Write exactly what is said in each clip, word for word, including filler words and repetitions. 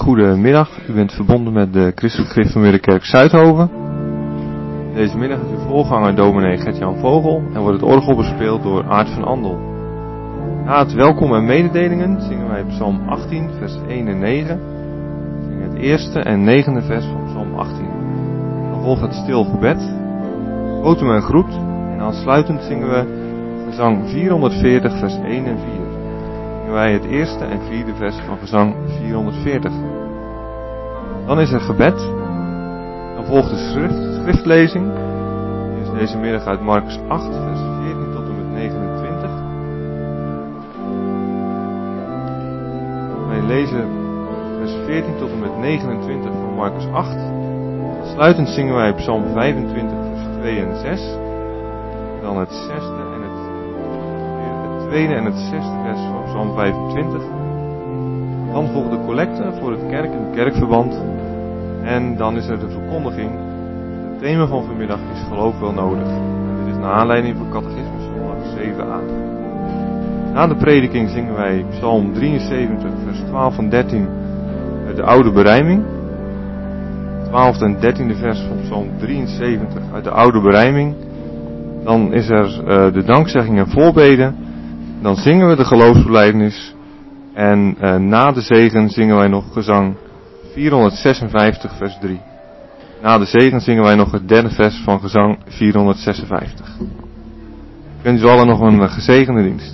Goedemiddag, u bent verbonden met de Christelijke Gereformeerde Kerk Zuidhoven. Deze middag is uw voorganger dominee Gert-Jan Vogel en wordt het orgel bespeeld door Aart van Andel. Na het welkom en mededelingen zingen wij Psalm achttien, vers één en negen. We zingen het eerste en negende vers van Psalm achttien. Dan volgt het stil gebed, votum en groet en aansluitend zingen we gezang vierhonderdveertig, vers één en vier. Wij het eerste en vierde vers van gezang vierhonderdveertig. Dan is er gebed. Dan volgt de schrift, schriftlezing. Die is deze middag uit Markus acht, vers veertien tot en met negenentwintig. Wij lezen vers veertien tot en met negenentwintig van Markus acht. Sluitend zingen wij Psalm vijfentwintig, vers twee en zes. Dan het zesde en het tweede en het zesde vers van Psalm vijfentwintig. Dan volgt de collecte voor het kerk en kerkverband. En dan is er de verkondiging. Het thema van vanmiddag is geloof wel nodig. En dit is naar aanleiding van Catechismus zondag zeven a. Na de prediking zingen wij Psalm drieënzeventig, vers twaalf en dertien uit de oude berijming. twaalfde en dertiende vers van Psalm drieënzeventig uit de oude berijming. Dan is er uh, de dankzegging en voorbeden. Dan zingen we de geloofsbelijdenis. En uh, na de zegen zingen wij nog gezang vierhonderdzesenvijftig, vers drie. Na de zegen zingen wij nog het derde vers van gezang vierhonderdzesenvijftig. Ik wens u allen nog een gezegende dienst.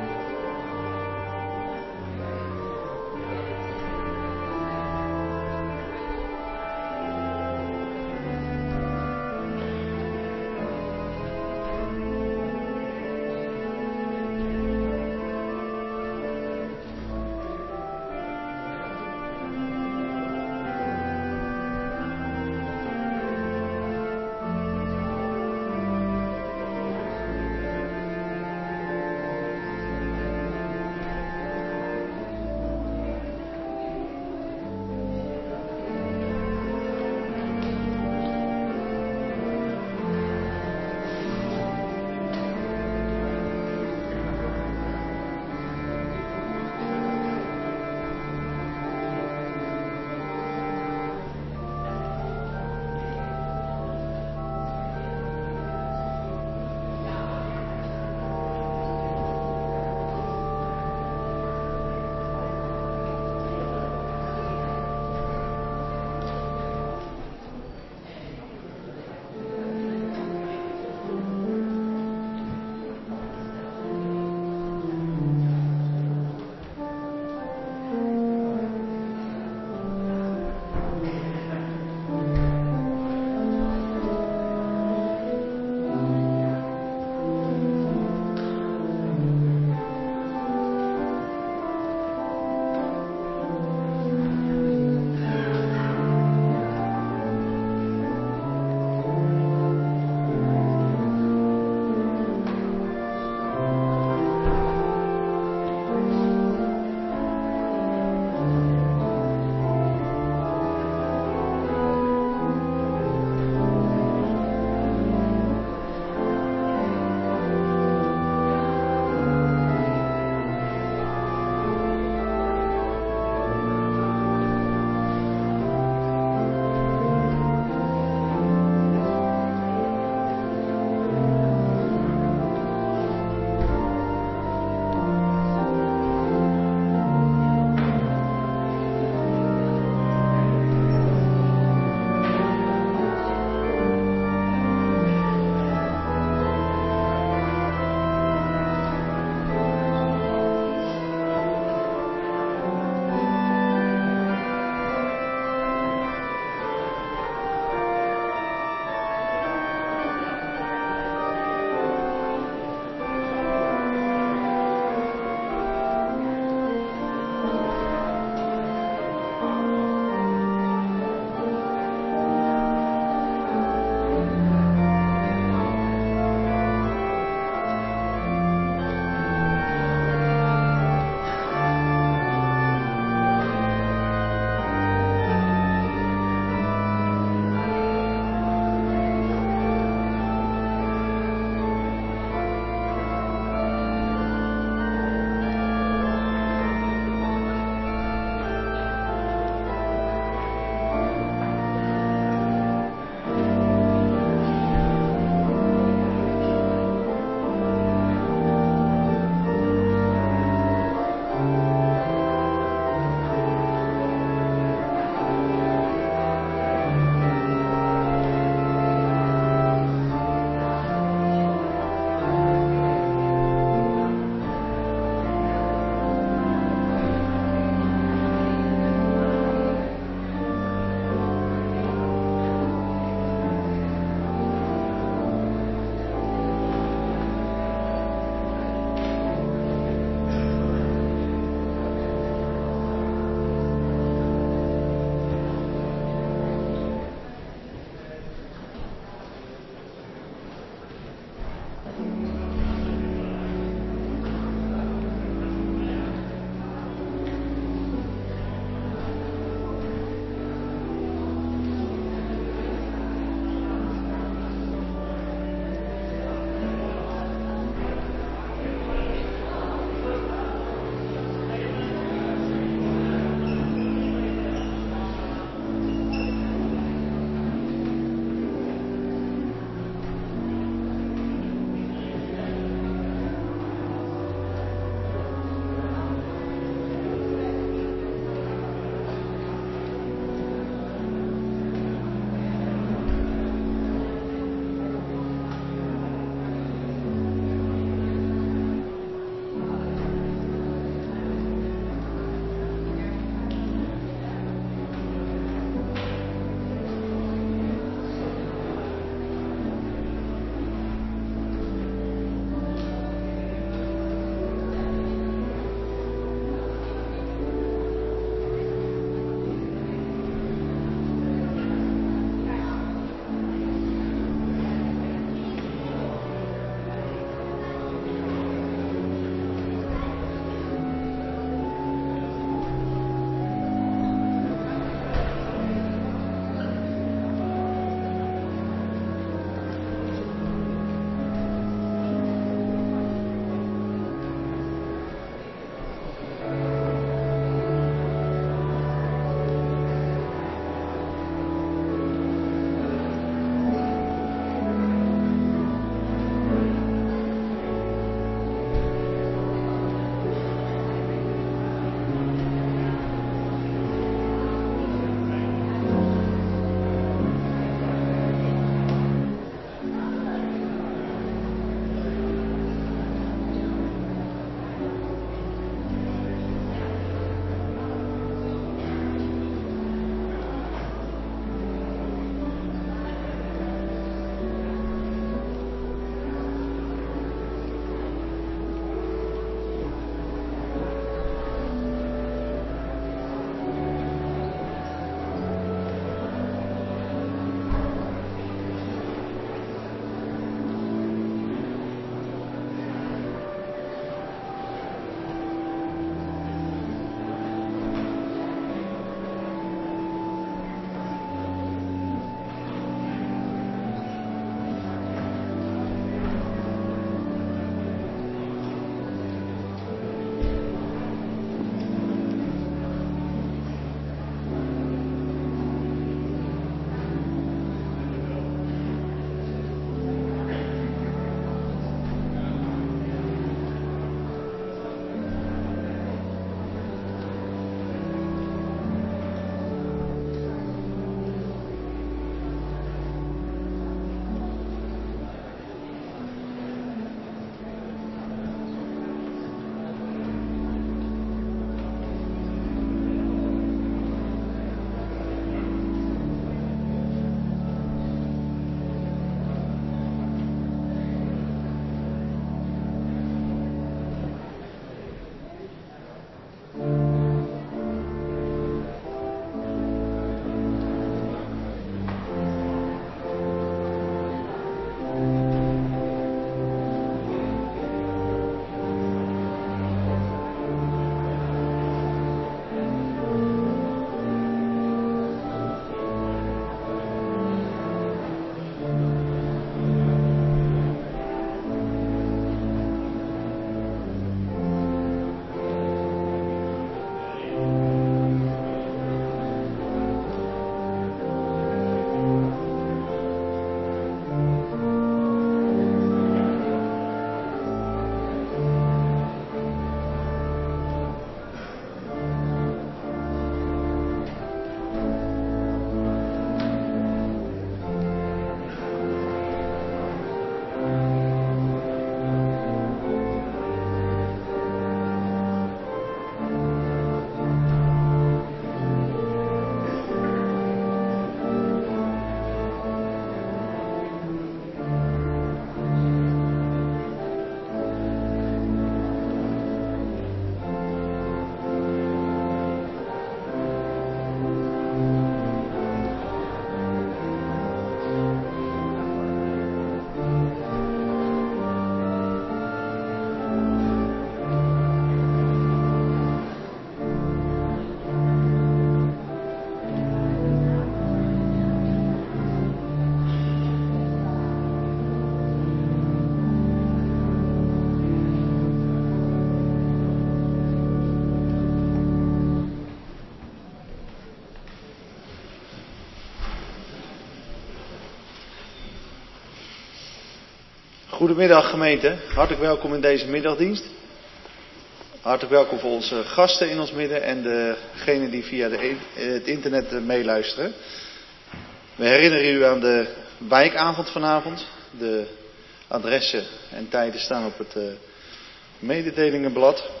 Goedemiddag gemeente, hartelijk welkom in deze middagdienst. Hartelijk welkom voor onze gasten in ons midden en degenen die via de, het internet meeluisteren. We herinneren u aan de wijkavond vanavond. De adressen en tijden staan op het uh, mededelingenblad.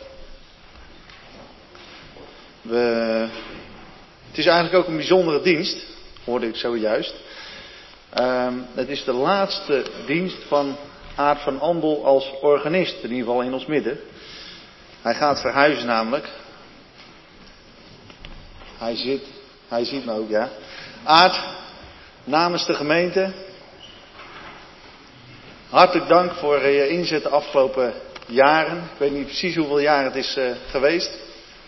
We, het is eigenlijk ook een bijzondere dienst, hoorde ik zojuist. Uh, het is de laatste dienst van Aart van Andel als organist, in ieder geval in ons midden. Hij gaat verhuizen namelijk. Hij zit, hij ziet me ook, ja. Aart, namens de gemeente, hartelijk dank voor je inzet de afgelopen jaren. Ik weet niet precies hoeveel jaar het is uh, geweest.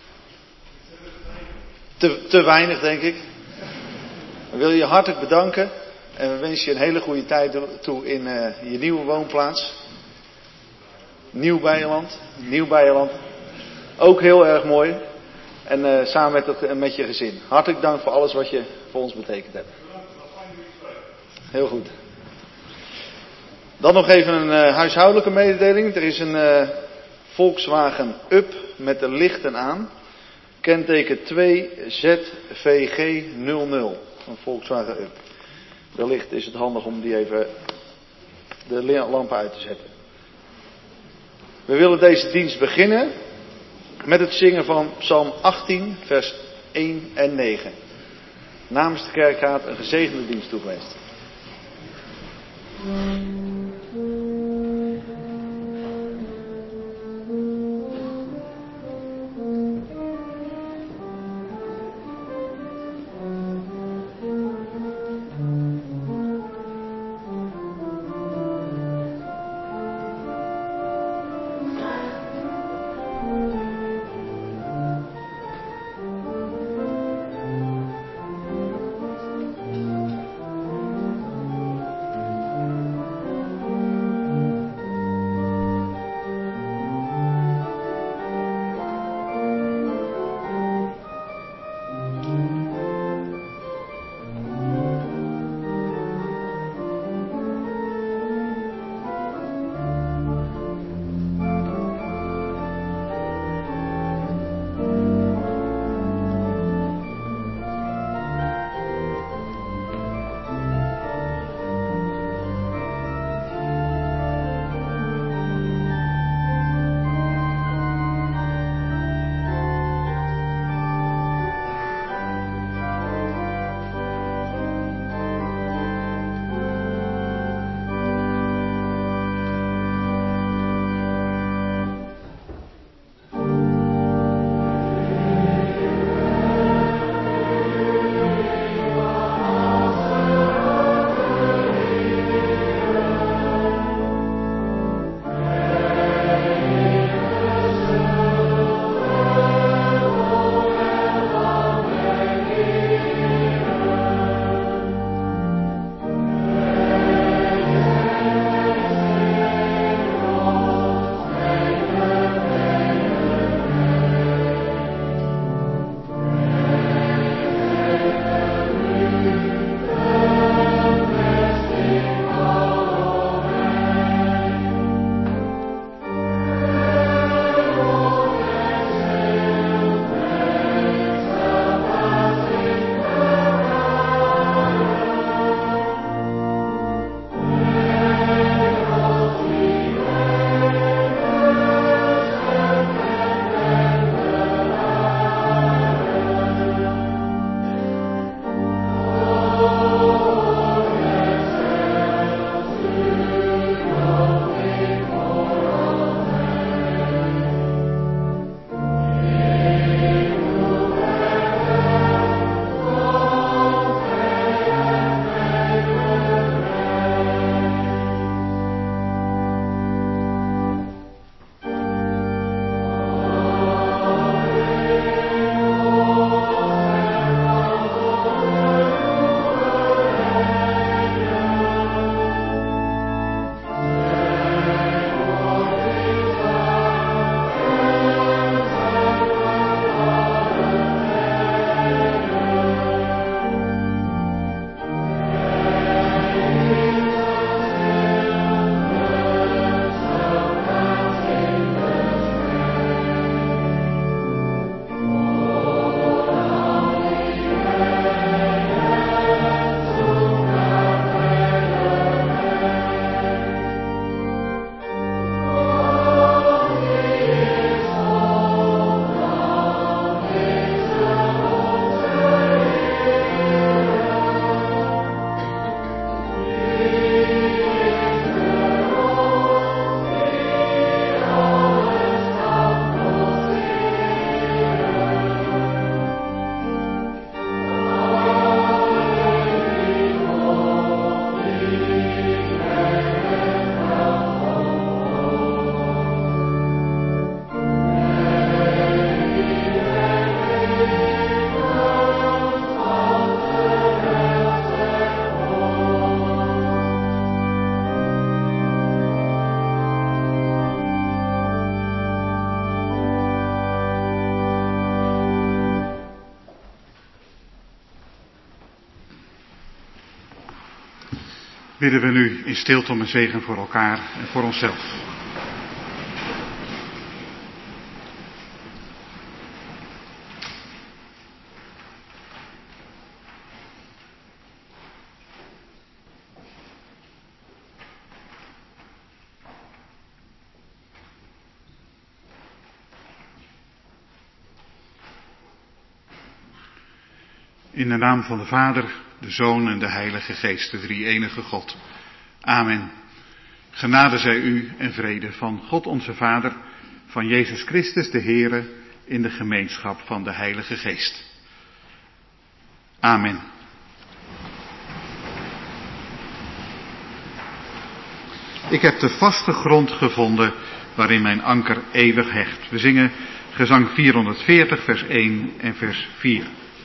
Te, te weinig, denk ik. We willen je hartelijk bedanken. En we wensen je een hele goede tijd toe in uh, je nieuwe woonplaats. Nieuw Beierland. Nieuw Beierland. Ook heel erg mooi. En uh, samen met, het, met je gezin. Hartelijk dank voor alles wat je voor ons betekend hebt. Heel goed. Dan nog even een uh, huishoudelijke mededeling. Er is een uh, Volkswagen Up met de lichten aan. Kenteken twee Z V G nul nul. Een Volkswagen Up. Wellicht is het handig om die even de lampen uit te zetten. We willen deze dienst beginnen met het zingen van Psalm achttien, vers één en negen. Namens de kerkraad een gezegende dienst toegewenst. bidden we nu in stilte om een zegen voor elkaar en voor onszelf. In de naam van de Vader, de Zoon en de Heilige Geest, de drie-enige God. Amen. Genade zij u en vrede van God onze Vader, van Jezus Christus de Heere, in de gemeenschap van de Heilige Geest. Amen. Ik heb de vaste grond gevonden waarin mijn anker eeuwig hecht. We zingen gezang vierhonderdveertig, vers één en vers vier.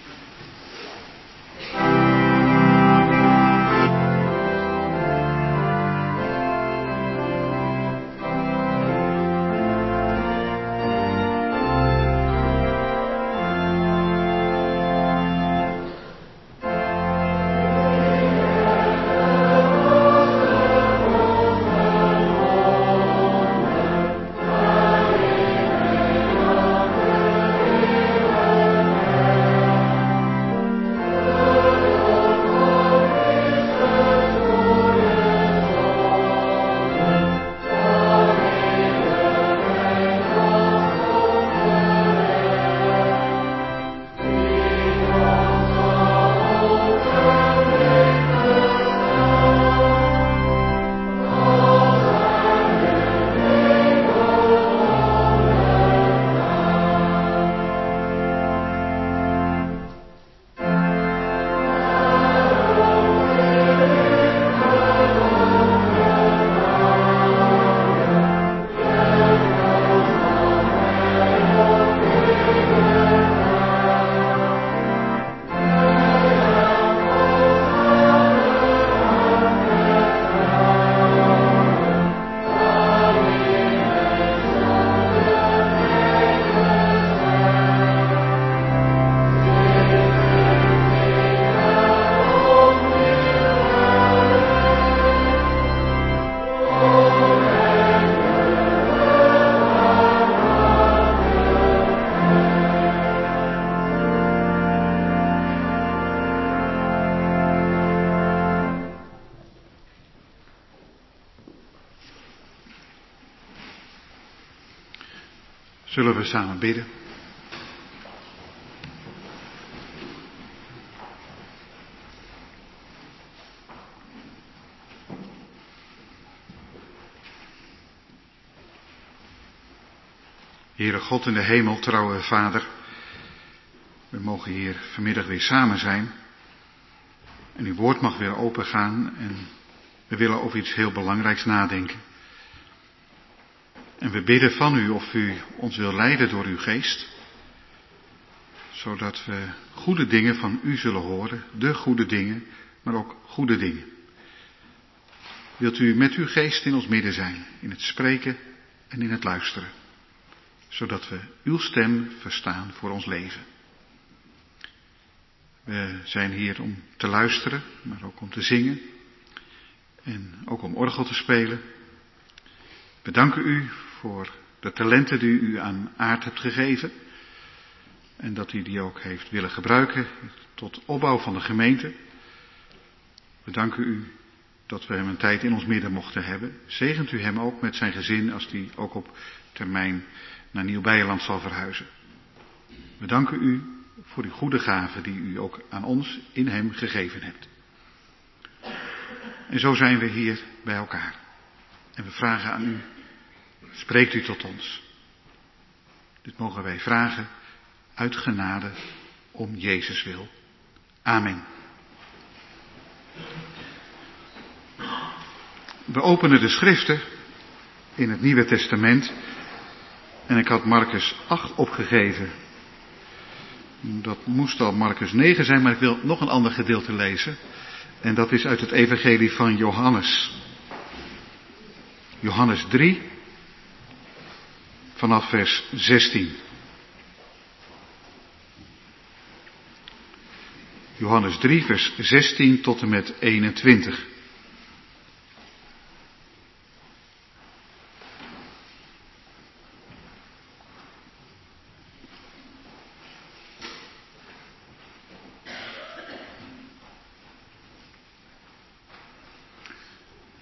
Zullen we samen bidden? Heere God in de hemel, trouwe Vader, we mogen hier vanmiddag weer samen zijn en uw woord mag weer opengaan en we willen over iets heel belangrijks nadenken. En we bidden van u of u ons wil leiden door uw geest, zodat we goede dingen van u zullen horen, de goede dingen, maar ook goede dingen. Wilt u met uw geest in ons midden zijn, in het spreken en in het luisteren, zodat we uw stem verstaan voor ons leven. We zijn hier om te luisteren, maar ook om te zingen en ook om orgel te spelen. We danken u voor de talenten die u aan Aart hebt gegeven en dat u die ook heeft willen gebruiken tot opbouw van de gemeente. We danken u dat we hem een tijd in ons midden mochten hebben. Zegent u hem ook met zijn gezin als hij ook op termijn naar Nieuw-Beierland zal verhuizen. We danken u voor uw goede gaven die u ook aan ons in hem gegeven hebt. En zo zijn we hier bij elkaar. En we vragen aan u, spreekt u tot ons. Dit mogen wij vragen uit genade om Jezus wil. Amen. We openen de schriften in het Nieuwe Testament en ik had Marcus acht opgegeven. Dat moest al Marcus negen zijn, maar ik wil nog een ander gedeelte lezen. En dat is uit het evangelie van Johannes. Johannes drie, vanaf vers zestien. Johannes drie, vers zestien tot en met eenentwintig.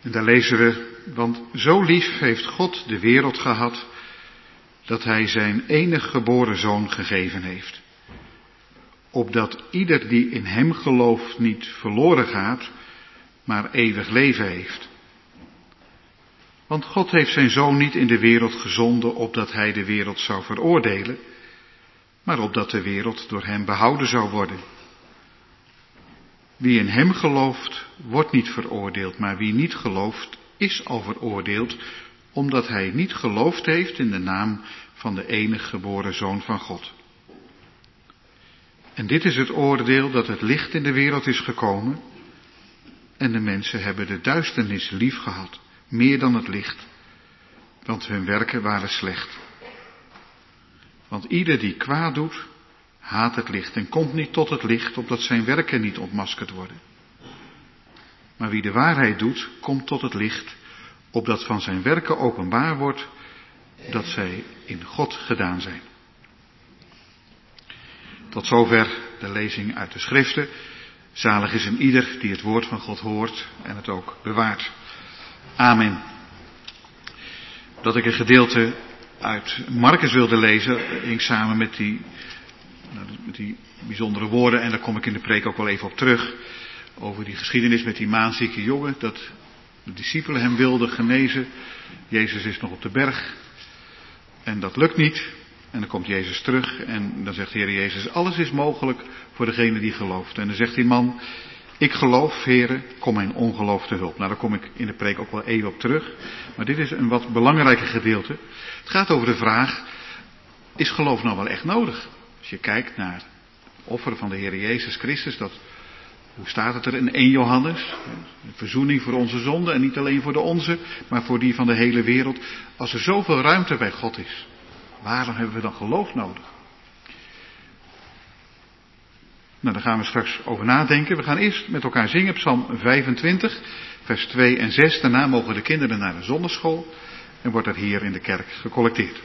En daar lezen we, want zo lief heeft God de wereld gehad, dat hij zijn enige geboren zoon gegeven heeft. Opdat ieder die in hem gelooft niet verloren gaat, maar eeuwig leven heeft. Want God heeft zijn zoon niet in de wereld gezonden, opdat hij de wereld zou veroordelen, maar opdat de wereld door hem behouden zou worden. Wie in hem gelooft, wordt niet veroordeeld, maar wie niet gelooft, is al veroordeeld, omdat hij niet geloofd heeft in de naam van de enige geboren Zoon van God. En dit is het oordeel, dat het licht in de wereld is gekomen, en de mensen hebben de duisternis lief gehad, meer dan het licht, want hun werken waren slecht. Want ieder die kwaad doet, haat het licht en komt niet tot het licht, opdat zijn werken niet ontmaskerd worden. Maar wie de waarheid doet, komt tot het licht, opdat van zijn werken openbaar wordt, dat zij in God gedaan zijn. Tot zover de lezing uit de schriften. Zalig is een ieder die het woord van God hoort en het ook bewaart. Amen. Dat ik een gedeelte uit Marcus wilde lezen, hing samen met die, met die bijzondere woorden, en daar kom ik in de preek ook wel even op terug, over die geschiedenis met die maanzieke jongen, dat de discipelen hem wilden genezen. Jezus is nog op de berg en dat lukt niet. En dan komt Jezus terug en dan zegt de Heer Jezus, alles is mogelijk voor degene die gelooft. En dan zegt die man, ik geloof, Heere, kom mijn ongeloof te hulp. Nou, daar kom ik in de preek ook wel even op terug. Maar dit is een wat belangrijker gedeelte. Het gaat over de vraag, is geloof nou wel echt nodig? Als je kijkt naar het offer van de Heer Jezus Christus, dat, hoe staat het er in één Johannes? Een verzoening voor onze zonden en niet alleen voor de onze, maar voor die van de hele wereld. Als er zoveel ruimte bij God is, waarom hebben we dan geloof nodig? Nou, daar gaan we straks over nadenken. We gaan eerst met elkaar zingen, Psalm vijfentwintig, vers twee en zes. Daarna mogen de kinderen naar de zondagschool en wordt er hier in de kerk gecollecteerd.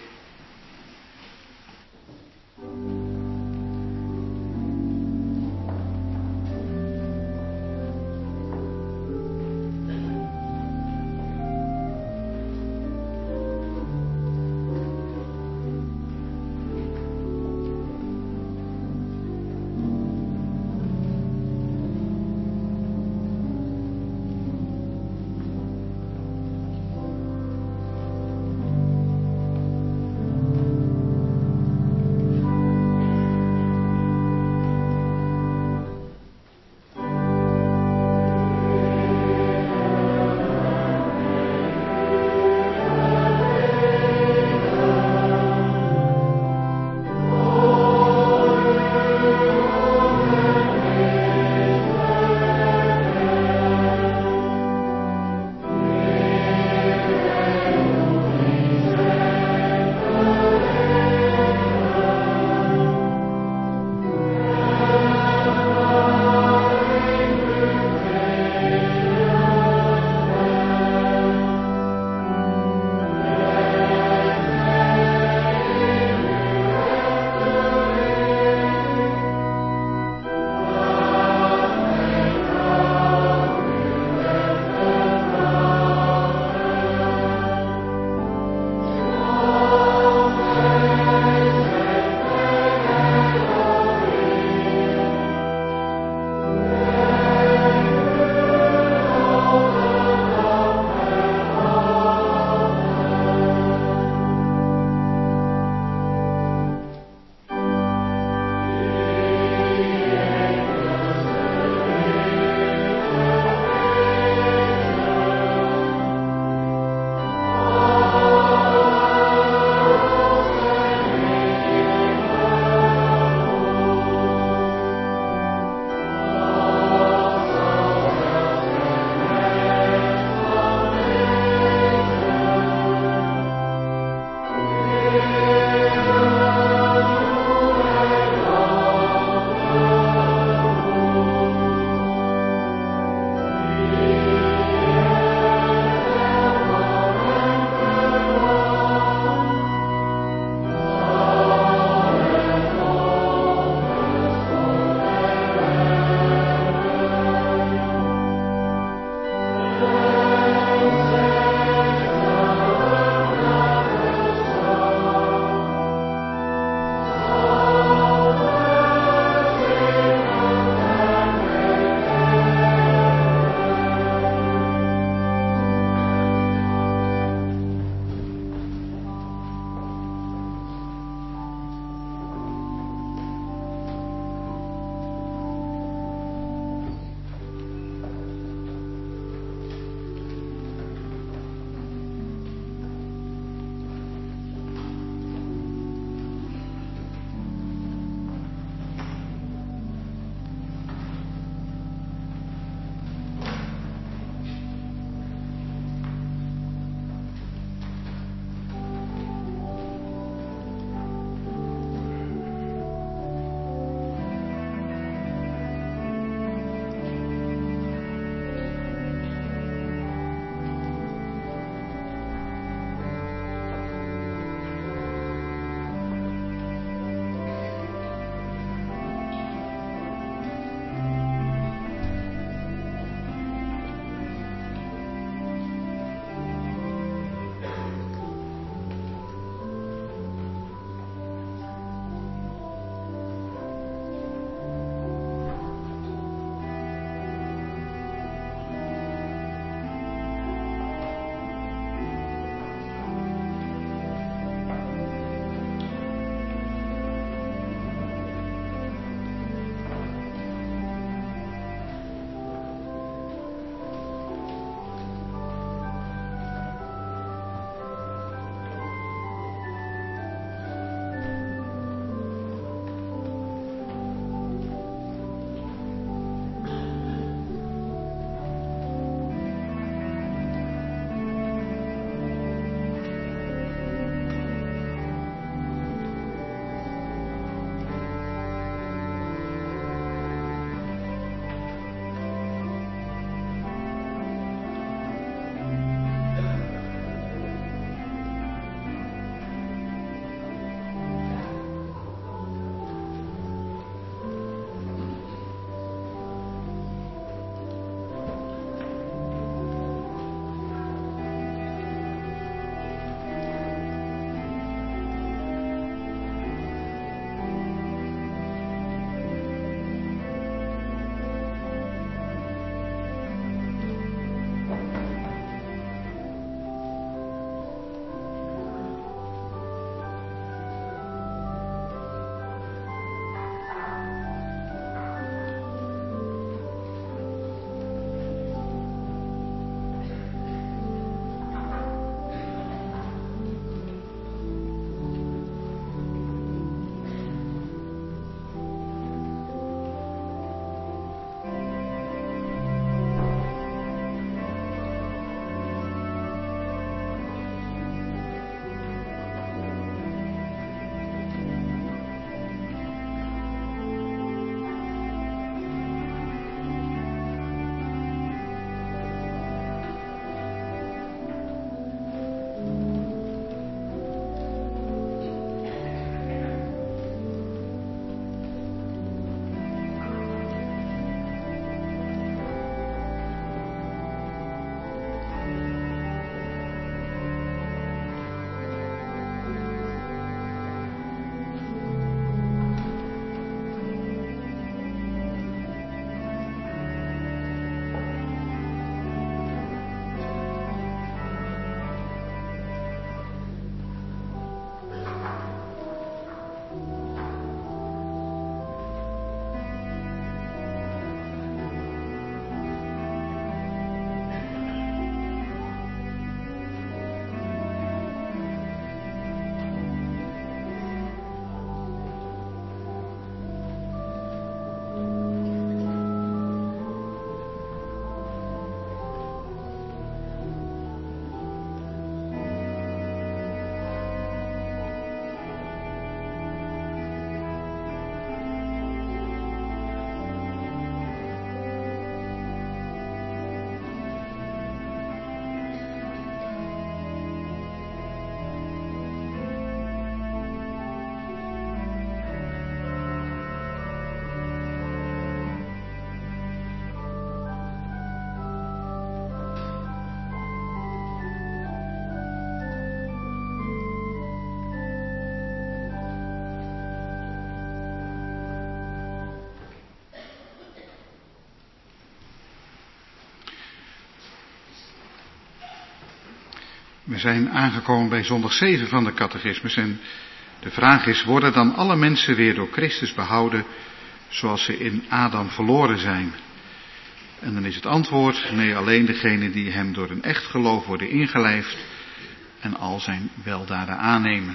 We zijn aangekomen bij zondag zeven van de catechismus en de vraag is, worden dan alle mensen weer door Christus behouden zoals ze in Adam verloren zijn? En dan is het antwoord, nee, alleen degenen die hem door een echt geloof worden ingelijfd en al zijn weldaden aannemen.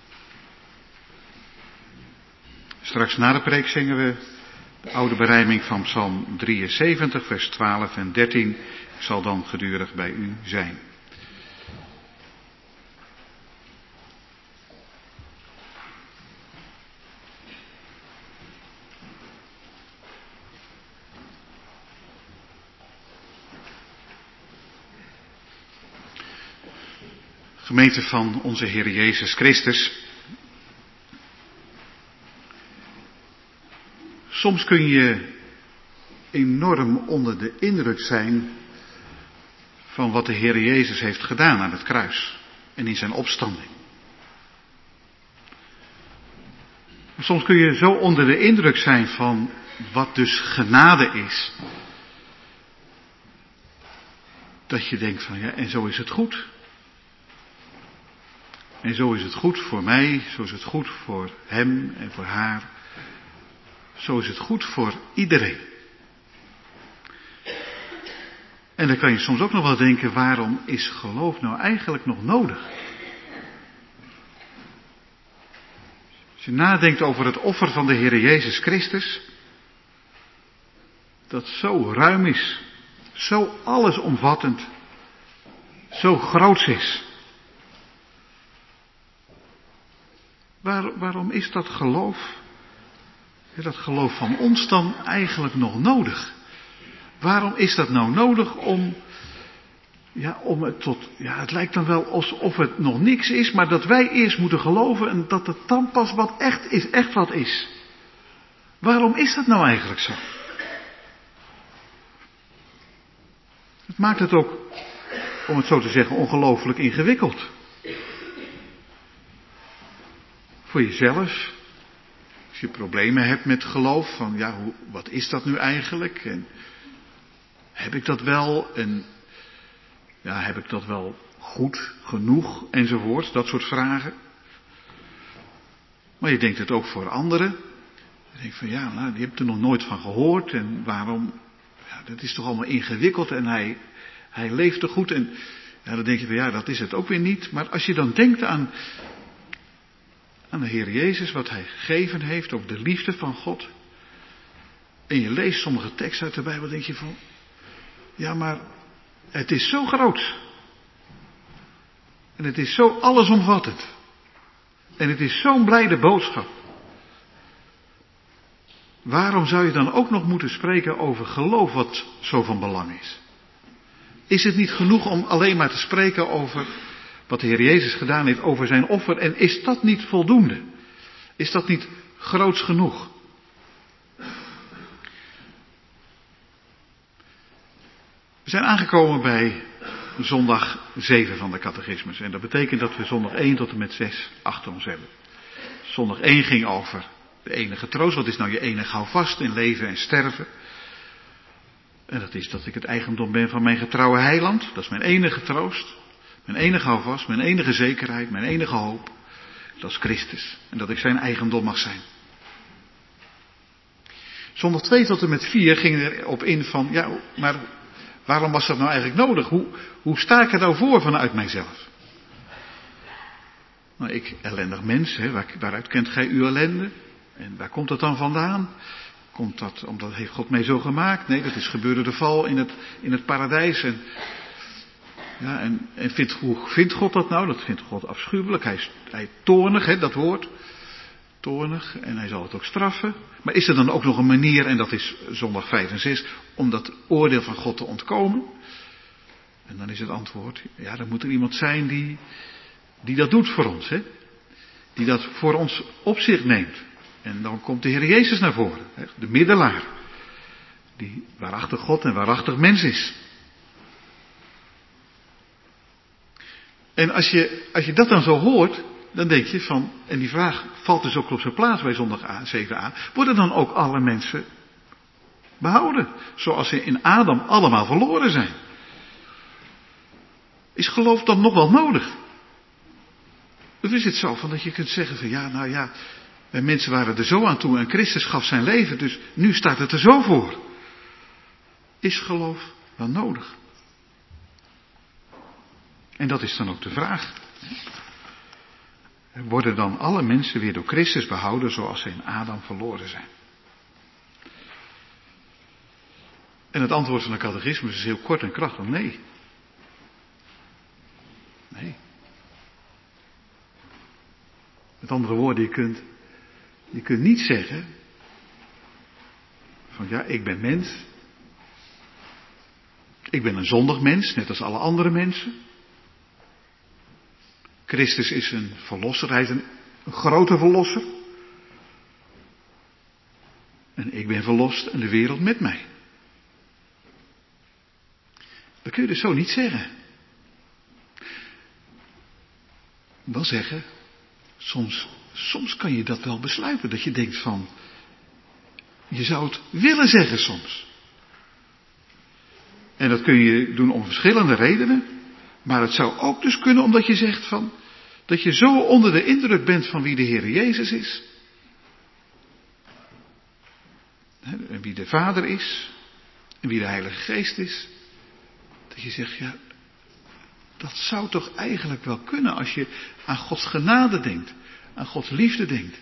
Straks na de preek zingen we de oude berijming van Psalm drieënzeventig, vers twaalf en dertien. Ik zal dan gedurig bij u zijn. Gemeente van onze Heer Jezus Christus. Soms kun je enorm onder de indruk zijn van wat de Heer Jezus heeft gedaan aan het kruis en in zijn opstanding. Soms kun je zo onder de indruk zijn van wat dus genade is, dat je denkt van ja, en zo is het goed. En zo is het goed voor mij, zo is het goed voor hem en voor haar. Zo is het goed voor iedereen. En dan kan je soms ook nog wel denken, waarom is geloof nou eigenlijk nog nodig? Als je nadenkt over het offer van de Heer Jezus Christus, dat zo ruim is, zo allesomvattend, zo groots is. Waar, waarom is dat geloof, dat geloof van ons dan eigenlijk nog nodig? Waarom is dat nou nodig om, ja, om het tot, ja, het lijkt dan wel alsof het nog niks is, maar dat wij eerst moeten geloven en dat het dan pas wat echt is, echt wat is. Waarom is dat nou eigenlijk zo? Het maakt het ook, om het zo te zeggen, ongelooflijk ingewikkeld. Voor jezelf, als je problemen hebt met geloof, van ja, hoe, wat is dat nu eigenlijk? En heb ik dat wel? En ja, heb ik dat wel goed genoeg? Enzovoort, dat soort vragen. Maar je denkt het ook voor anderen. Je denkt van ja, nou, die hebt er nog nooit van gehoord. En waarom? Ja, dat is toch allemaal ingewikkeld en hij, hij leefde goed. En ja, dan denk je van ja, dat is het ook weer niet. Maar als je dan denkt aan... aan de Heer Jezus, wat hij gegeven heeft, ook de liefde van God. En je leest sommige teksten uit de Bijbel, denk je van, ja maar het is zo groot. En het is zo allesomvattend. En het is zo'n blijde boodschap. Waarom zou je dan ook nog moeten spreken over geloof wat zo van belang is? Is het niet genoeg om alleen maar te spreken over wat de Heer Jezus gedaan heeft, over zijn offer? En is dat niet voldoende? Is dat niet groots genoeg? We zijn aangekomen bij zondag zeven van de catechismus. En dat betekent dat we zondag één tot en met zes achter ons hebben. Zondag één ging over de enige troost. Wat is nou je enige houvast in leven en sterven? En dat is dat ik het eigendom ben van mijn getrouwe heiland. Dat is mijn enige troost. Mijn enige houvast, mijn enige zekerheid, mijn enige hoop. Dat is Christus. En dat ik zijn eigendom mag zijn. Zondag twee tot en met vier ging erop in van, ja, maar waarom was dat nou eigenlijk nodig? Hoe, hoe sta ik er nou voor vanuit mijzelf? Nou, ik, ellendig mens, hè, waar, waaruit kent gij uw ellende? En waar komt dat dan vandaan? Komt dat omdat heeft God mij zo gemaakt? Nee, dat is gebeurde de val in het, in het paradijs. En, ja, en, en vindt, hoe vindt God dat nou? Dat vindt God afschuwelijk. Hij is hij toornig, hè, dat woord. Toornig. En hij zal het ook straffen. Maar is er dan ook nog een manier, en dat is zondag vijf en zes, om dat oordeel van God te ontkomen? En dan is het antwoord, ja, dan moet er iemand zijn die, die dat doet voor ons, hè? Die dat voor ons op zich neemt. En dan komt de Heer Jezus naar voren, hè? De middelaar. Die waarachtig God en waarachtig mens is. En als je, als je dat dan zo hoort, dan denk je van, en die vraag valt dus ook op zijn plaats bij zondag zeven aan, worden dan ook alle mensen behouden? Zoals ze in Adam allemaal verloren zijn. Is geloof dan nog wel nodig? Of is het zo van dat je kunt zeggen van ja, nou ja, wij mensen waren er zo aan toe en Christus gaf zijn leven, dus nu staat het er zo voor. Is geloof wel nodig? En dat is dan ook de vraag. Worden dan alle mensen weer door Christus behouden zoals ze in Adam verloren zijn? En het antwoord van de catechismus is heel kort en krachtig: nee. Nee. Met andere woorden, je kunt, je kunt niet zeggen van ja, ik ben mens. Ik ben een zondig mens, net als alle andere mensen. Christus is een verlosser, hij is een, een grote verlosser. En ik ben verlost en de wereld met mij. Dat kun je dus zo niet zeggen. Wel zeggen, soms, soms kan je dat wel besluiten, dat je denkt van, je zou het willen zeggen soms. En dat kun je doen om verschillende redenen. Maar het zou ook dus kunnen omdat je zegt van, dat je zo onder de indruk bent van wie de Heer Jezus is. En wie de Vader is. En wie de Heilige Geest is. Dat je zegt, ja, dat zou toch eigenlijk wel kunnen als je aan Gods genade denkt. Aan Gods liefde denkt.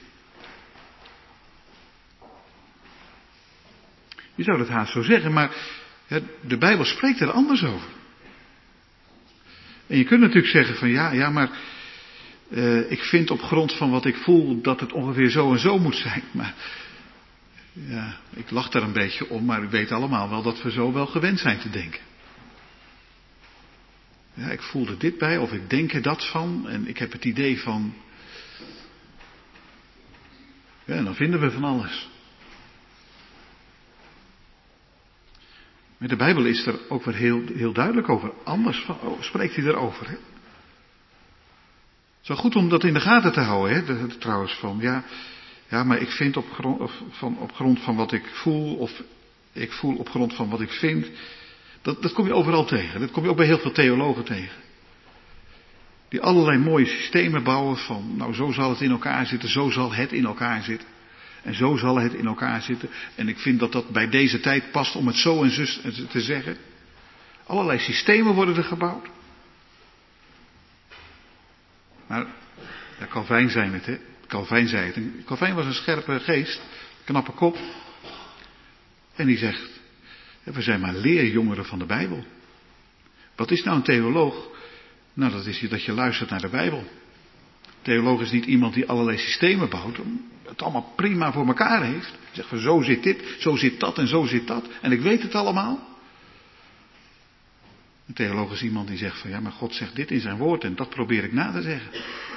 Je zou dat haast zo zeggen, maar ja, de Bijbel spreekt er anders over. En je kunt natuurlijk zeggen van ja, ja maar uh, ik vind op grond van wat ik voel dat het ongeveer zo en zo moet zijn. Maar ja, ik lach daar een beetje om, maar u weet allemaal wel dat we zo wel gewend zijn te denken. Ja, ik voel er dit bij of ik denk er dat van en ik heb het idee van. Ja, en dan vinden we van alles. Maar de Bijbel is er ook weer heel, heel duidelijk over. Anders van, oh, spreekt hij erover. Hè? Het is wel goed om dat in de gaten te houden. Hè? De, de, trouwens van, ja, ja, maar ik vind op grond, of, van, op grond van wat ik voel, of ik voel op grond van wat ik vind. Dat, dat kom je overal tegen. Dat kom je ook bij heel veel theologen tegen. Die allerlei mooie systemen bouwen van, nou zo zal het in elkaar zitten, zo zal het in elkaar zitten. En zo zal het in elkaar zitten. En ik vind dat dat bij deze tijd past om het zo en zus te zeggen. Allerlei systemen worden er gebouwd. Maar, ja, Calvijn zei het, hè. Calvijn zei het. En Calvijn was een scherpe geest, knappe kop. En die zegt, we zijn maar leerjongeren van de Bijbel. Wat is nou een theoloog? Nou, dat is dat je luistert naar de Bijbel. Theoloog is niet iemand die allerlei systemen bouwt, het allemaal prima voor elkaar heeft. Zegt van zo zit dit, zo zit dat en zo zit dat. En ik weet het allemaal. Een theoloog is iemand die zegt van ja, maar God zegt dit in zijn woord en dat probeer ik na te zeggen.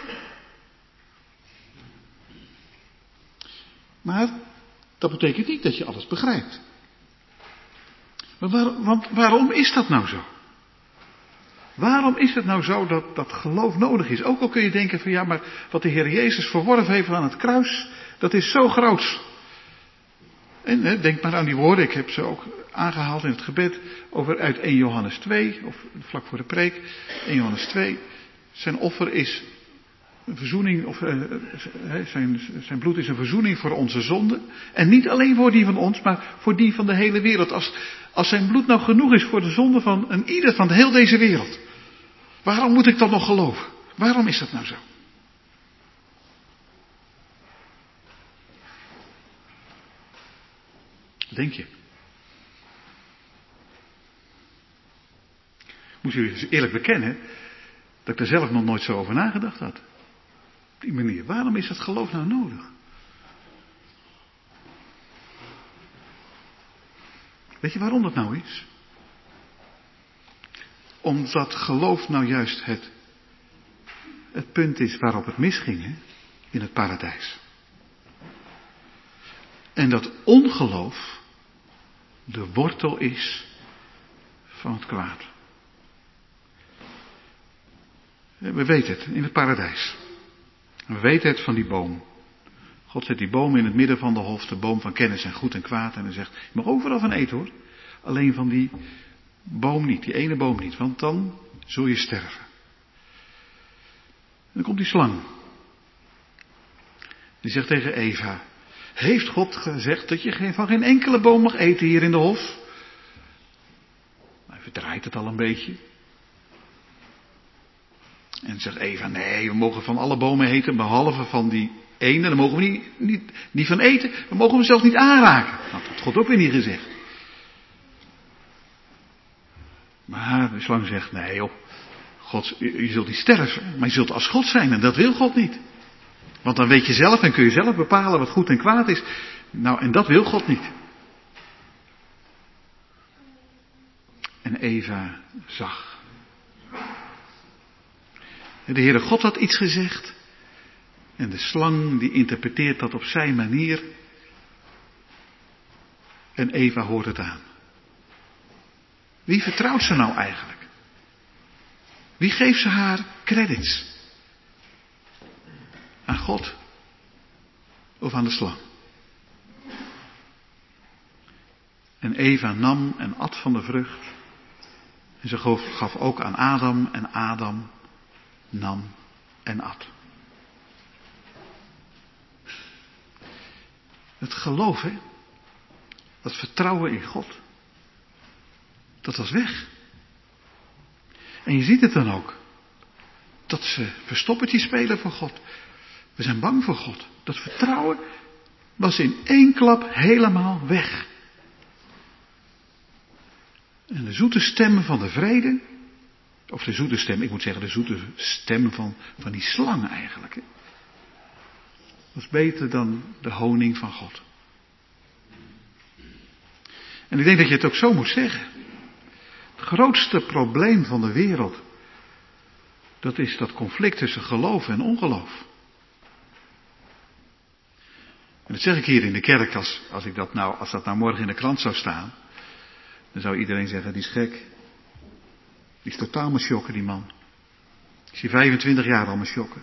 Maar dat betekent niet dat je alles begrijpt. Maar waar, want waarom is dat nou zo? Waarom is het nou zo dat, dat geloof nodig is? Ook al kun je denken van ja, maar wat de Heer Jezus verworven heeft aan het kruis, dat is zo groot. En hè, denk maar aan die woorden, ik heb ze ook aangehaald in het gebed over uit eerste Johannes twee, of vlak voor de preek, eerste Johannes twee. Zijn offer is een verzoening, of uh, zijn, zijn bloed is een verzoening voor onze zonden. En niet alleen voor die van ons, maar voor die van de hele wereld. Als, als zijn bloed nou genoeg is voor de zonde van een ieder van de heel deze wereld. Waarom moet ik dan nog geloven? Waarom is dat nou zo? Denk je? Moet je eerlijk bekennen dat ik er zelf nog nooit zo over nagedacht had. Op die manier. Waarom is dat geloof nou nodig? Weet je waarom dat nou is? Omdat geloof nou juist het, het punt is waarop het misging, hè? In het paradijs. En dat ongeloof de wortel is van het kwaad. We weten het in het paradijs. We weten het van die boom. God zet die boom in het midden van de hof, de boom van kennis en goed en kwaad. En hij zegt, je mag overal van eten hoor. Alleen van die boom niet, die ene boom niet. Want dan zul je sterven. En dan komt die slang. Die zegt tegen Eva, heeft God gezegd dat je van geen enkele boom mag eten hier in de hof? Hij verdraait het al een beetje. En zegt Eva, nee, we mogen van alle bomen eten, behalve van die ene, daar mogen we niet, niet, niet van eten, we mogen hem zelfs niet aanraken. Nou, dat had God ook weer niet gezegd. Maar de slang zegt, nee joh, God, je, je zult niet sterven, maar je zult als God zijn en dat wil God niet. Want dan weet je zelf en kun je zelf bepalen wat goed en kwaad is. Nou, en dat wil God niet. En Eva zag. En de Heere God had iets gezegd. En de slang die interpreteert dat op zijn manier. En Eva hoort het aan. Wie vertrouwt ze nou eigenlijk? Wie geeft ze haar credits? Aan God of aan de slang? En Eva nam en at van de vrucht. En ze gaf ook aan Adam en Adam nam en at. Het geloof, hè? Dat vertrouwen in God. Dat was weg. En je ziet het dan ook. Dat ze verstoppertje spelen voor God. We zijn bang voor God. Dat vertrouwen was in één klap helemaal weg. En de zoete stem van de vrede, of de zoete stem, ik moet zeggen de zoete stem van, van die slang eigenlijk, hè, was beter dan de honing van God. En ik denk dat je het ook zo moet zeggen. Het grootste probleem van de wereld, dat is dat conflict tussen geloof en ongeloof. En dat zeg ik hier in de kerk, als, als, ik dat nou, als dat nou morgen in de krant zou staan, dan zou iedereen zeggen, die is gek. Die is totaal masjokken, die man. Is hij vijfentwintig jaar al masjokken.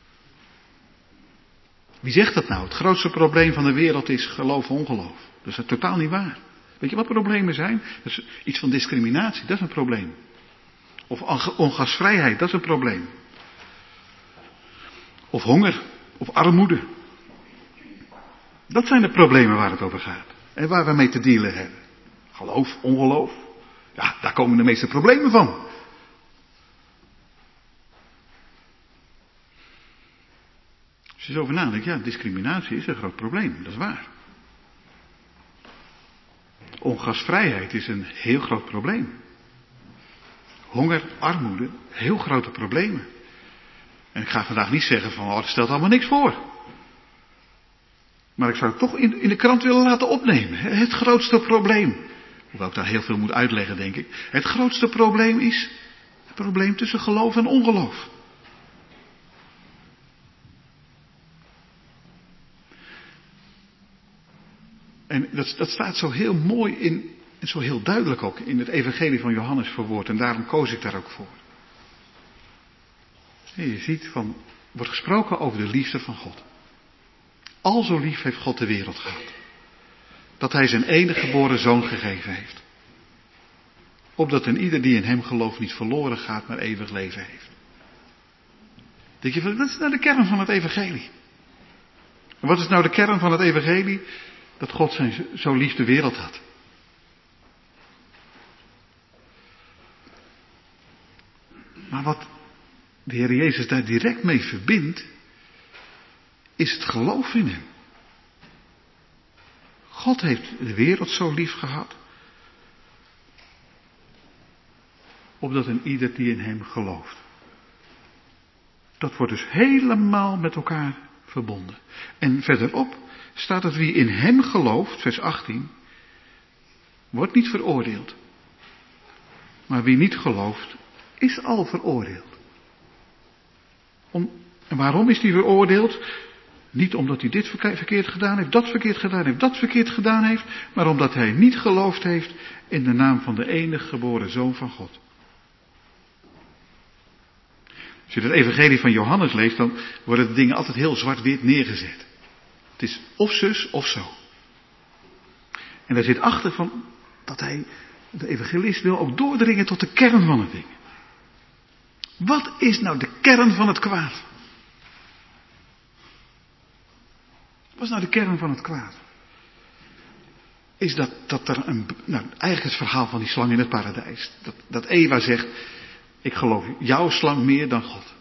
Wie zegt dat nou? Het grootste probleem van de wereld is geloof en ongeloof. Dat is totaal niet waar. Weet je wat problemen zijn? Dat is iets van discriminatie, dat is een probleem. Of ongasvrijheid, dat is een probleem. Of honger, of armoede. Dat zijn de problemen waar het over gaat. En waar we mee te dealen hebben. Geloof, ongeloof. Ja, daar komen de meeste problemen van. Als je zo over nadenkt, ja, discriminatie is een groot probleem, dat is waar. Ongasvrijheid is een heel groot probleem. Honger, armoede, heel grote problemen. En ik ga vandaag niet zeggen van, oh, dat stelt allemaal niks voor. Maar ik zou het toch in, in de krant willen laten opnemen. Het grootste probleem. Hoewel ik daar heel veel moet uitleggen, denk ik. Het grootste probleem is het probleem tussen geloof en ongeloof. En dat, dat staat zo heel mooi in, en zo heel duidelijk ook in het evangelie van Johannes verwoord. En daarom koos ik daar ook voor. En je ziet van, wordt gesproken over de liefde van God. Al zo lief heeft God de wereld gehad. Dat hij zijn enige geboren zoon gegeven heeft. Opdat een ieder die in hem gelooft niet verloren gaat, maar eeuwig leven heeft. Denk je van, dat is nou de kern van het evangelie. En wat is nou de kern van het evangelie? Dat God zijn, zo lief de wereld had. Maar wat de Heer Jezus daar direct mee verbindt, is het geloof in hem. God heeft de wereld zo lief gehad, opdat een ieder die in hem gelooft. Dat wordt dus helemaal met elkaar verbonden. En verderop staat het, wie in hem gelooft, vers achttien, wordt niet veroordeeld. Maar wie niet gelooft, is al veroordeeld. Om, en waarom is hij veroordeeld? Niet omdat hij dit verkeerd gedaan heeft, dat verkeerd gedaan heeft, dat verkeerd gedaan heeft, maar omdat hij niet geloofd heeft in de naam van de enige geboren Zoon van God. Als je het evangelie van Johannes leest, dan worden de dingen altijd heel zwart-wit neergezet. Het is of zus of zo. En daar zit achter van dat hij, de evangelist wil ook doordringen tot de kern van het ding. Wat is nou de kern van het kwaad? Wat is nou de kern van het kwaad? Is dat, dat er een, nou eigenlijk het verhaal van die slang in het paradijs. Dat, dat Eva zegt, ik geloof jouw slang meer dan God.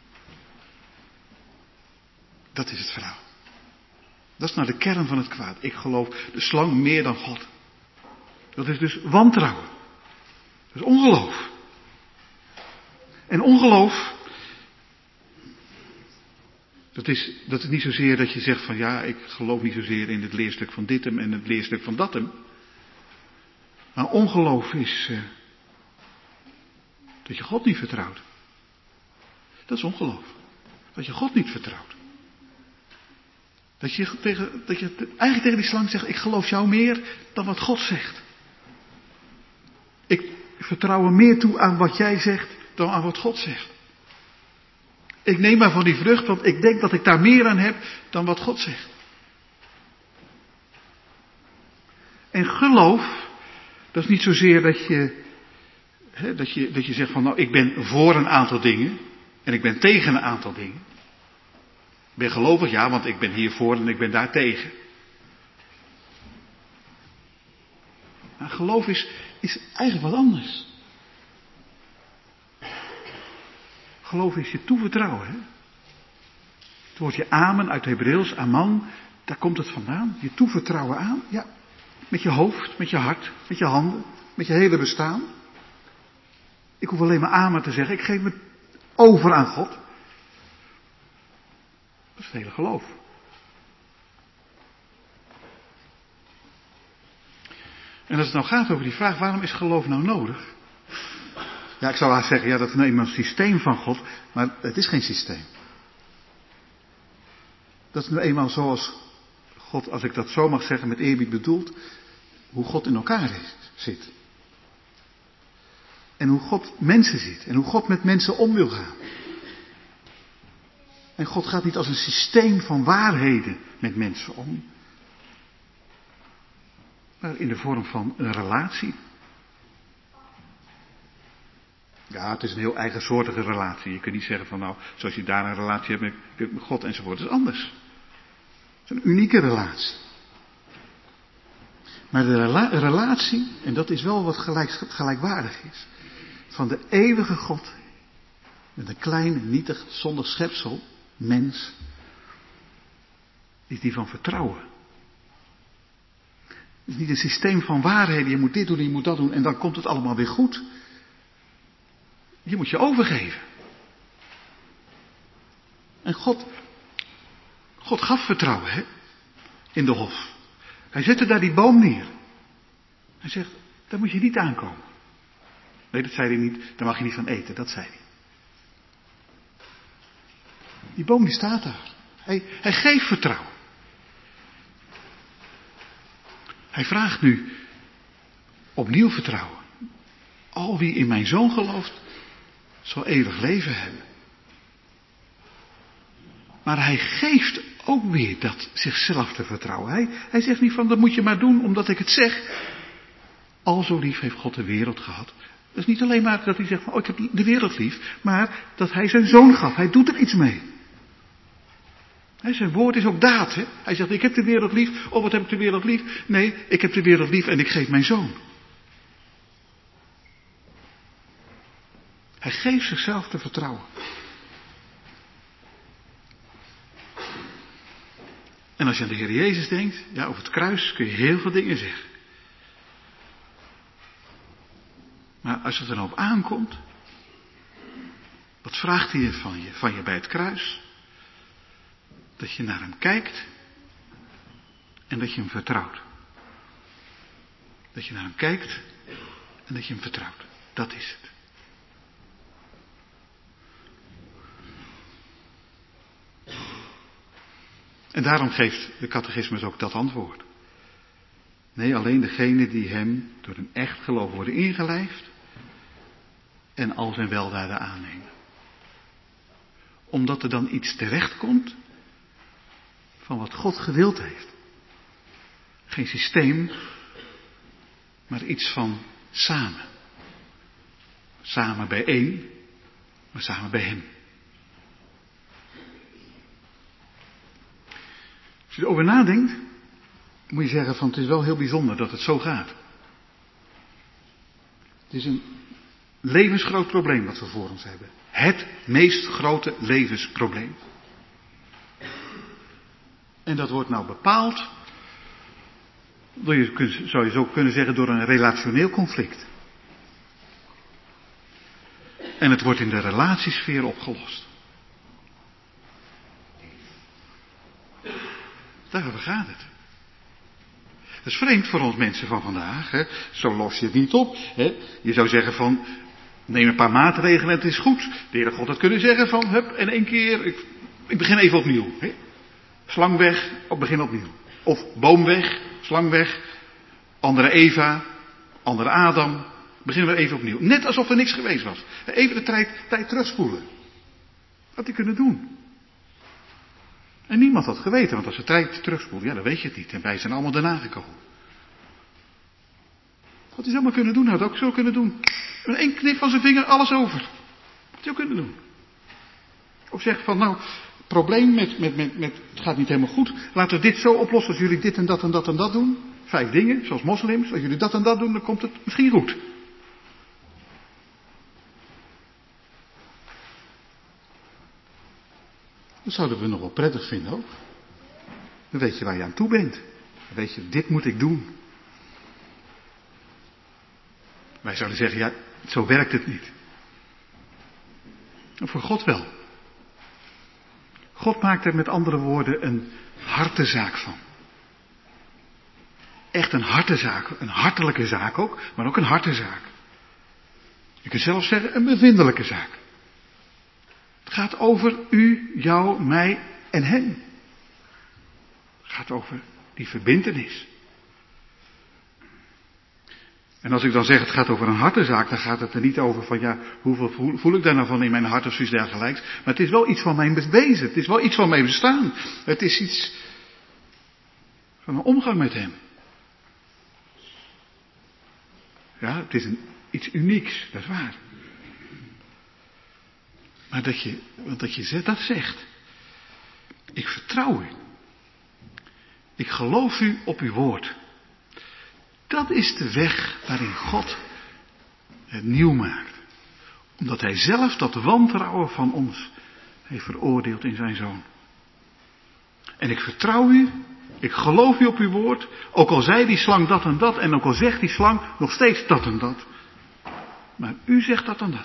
Dat is het verhaal. Dat is nou de kern van het kwaad. Ik geloof de slang meer dan God. Dat is dus wantrouwen. Dat is ongeloof. En ongeloof, dat is, dat is niet zozeer dat je zegt van ja, ik geloof niet zozeer in het leerstuk van dit hem en het leerstuk van dat hem. Maar ongeloof is uh, dat je God niet vertrouwt. Dat is ongeloof. Dat je God niet vertrouwt. Dat je, tegen, dat je eigenlijk tegen die slang zegt, ik geloof jou meer dan wat God zegt. Ik vertrouw er meer toe aan wat jij zegt dan aan wat God zegt. Ik neem maar van die vrucht, want ik denk dat ik daar meer aan heb dan wat God zegt. En geloof, dat is niet zozeer dat je, hè, dat je, dat je zegt van nou ik ben voor een aantal dingen en ik ben tegen een aantal dingen. Ik ben gelovig, ja, want ik ben hier voor en ik ben daar tegen. Maar geloof is, is eigenlijk wat anders. Geloof is je toevertrouwen. Hè? Het woordje amen uit Hebreeuws, aman, daar komt het vandaan. Je toevertrouwen aan, ja. Met je hoofd, met je hart, met je handen, met je hele bestaan. Ik hoef alleen maar amen te zeggen, ik geef me over aan God. Dat is het hele geloof. En als het nou gaat over die vraag, waarom is geloof nou nodig? Ja, ik zou haast zeggen, ja, dat is nou eenmaal een systeem van God, maar het is geen systeem. Dat is nu eenmaal zoals God, als ik dat zo mag zeggen, met eerbied bedoelt, hoe God in elkaar is, zit. En hoe God mensen ziet, en hoe God met mensen om wil gaan. En God gaat niet als een systeem van waarheden met mensen om, maar in de vorm van een relatie. Ja, het is een heel eigensoortige relatie. Je kunt niet zeggen van nou, zoals je daar een relatie hebt met God enzovoort. Het is anders. Het is een unieke relatie. Maar de rela- relatie, en dat is wel wat gelijk, gelijkwaardig is, van de eeuwige God met een klein, nietig, zondig schepsel, mens, is die van vertrouwen. Het is niet een systeem van waarheden, je moet dit doen en je moet dat doen en dan komt het allemaal weer goed. Je moet je overgeven. En God, God gaf vertrouwen, hè, in de hof. Hij zette daar die boom neer. Hij zegt, daar moet je niet aankomen. Nee, dat zei hij niet, daar mag je niet van eten, dat zei hij. Die boom die staat daar. Hij, hij geeft vertrouwen. Hij vraagt nu opnieuw vertrouwen. Al wie in mijn zoon gelooft, zal eeuwig leven hebben. Maar hij geeft ook weer dat zichzelf te vertrouwen. Hij, hij zegt niet van, dat moet je maar doen omdat ik het zeg. Al zo lief heeft God de wereld gehad. Dat is niet alleen maar dat hij zegt van, oh ik heb de wereld lief. Maar dat hij zijn zoon gaf. Hij doet er iets mee. He, zijn woord is ook daad. Hè? Hij zegt, ik heb de wereld lief. Oh, wat heb ik de wereld lief? Nee, ik heb de wereld lief en ik geef mijn zoon. Hij geeft zichzelf te vertrouwen. En als je aan de Heer Jezus denkt, ja, over het kruis kun je heel veel dingen zeggen. Maar als het er nou op aankomt, wat vraagt hij van je, van je bij het kruis? Dat je naar hem kijkt en dat je hem vertrouwt. Dat je naar hem kijkt en dat je hem vertrouwt. Dat is het. En daarom geeft de catechismus ook dat antwoord. Nee, alleen degene die hem door een echt geloof worden ingelijfd en al zijn weldaden aannemen. Omdat er dan iets terechtkomt van wat God gewild heeft. Geen systeem, maar iets van samen. Samen bijeen maar samen bij hem. Als je erover nadenkt, moet je zeggen van het is wel heel bijzonder dat het zo gaat. Het is een levensgroot probleem wat we voor ons hebben. Het meest grote levensprobleem. En dat wordt nou bepaald, door je, zou je zo kunnen zeggen, door een relationeel conflict. En het wordt in de relatiesfeer opgelost. Daarover gaat het. Dat is vreemd voor ons mensen van vandaag. Hè? Zo los je het niet op. Hè? Je zou zeggen van, neem een paar maatregelen en het is goed. De Heere God had kunnen zeggen van, hup, en één keer, ik, ik begin even opnieuw. Hè? Slang weg, op begin opnieuw. Of boom weg, slang weg, andere Eva, andere Adam. Beginnen we even opnieuw. Net alsof er niks geweest was. Even de tijd, tijd terugspoelen. Had hij kunnen doen. En niemand had geweten, want als de tijd terugspoelt, ja, dan weet je het niet. En wij zijn allemaal daarna gekomen. Had hij zomaar kunnen doen, had hij ook zo kunnen doen. Met één knip van zijn vinger, alles over. Had hij ook kunnen doen. Of zeggen van, nou, het probleem met, met, met, met, het gaat niet helemaal goed. Laten we dit zo oplossen, als jullie dit en dat en dat en dat doen. Vijf dingen, zoals moslims. Als jullie dat en dat doen, dan komt het misschien goed. Dat zouden we nog wel prettig vinden ook. Dan weet je waar je aan toe bent. Dan weet je, dit moet ik doen. Wij zouden zeggen, ja, zo werkt het niet. En voor God wel. God maakt er met andere woorden een hartezaak van. Echt een hartezaak, een hartelijke zaak ook, maar ook een hartezaak. Je kunt zelfs zeggen, een bevindelijke zaak. Het gaat over u, jou, mij en hem. Het gaat over die verbintenis. En als ik dan zeg het gaat over een hartezaak, dan gaat het er niet over van ja, hoeveel voel, voel ik daar nou van in mijn hart of zoiets dergelijks. Maar het is wel iets van mijn wezen. Het is wel iets van mijn bestaan. Het is iets van een omgang met hem. Ja, het is een, iets unieks, dat is waar. Maar dat je, dat je dat zegt. Ik vertrouw u. Ik geloof u op uw woord. Dat is de weg waarin God het nieuw maakt. Omdat hij zelf dat wantrouwen van ons heeft veroordeeld in zijn zoon. En ik vertrouw u. Ik geloof u op uw woord. Ook al zei die slang dat en dat. En ook al zegt die slang nog steeds dat en dat. Maar u zegt dat en dat.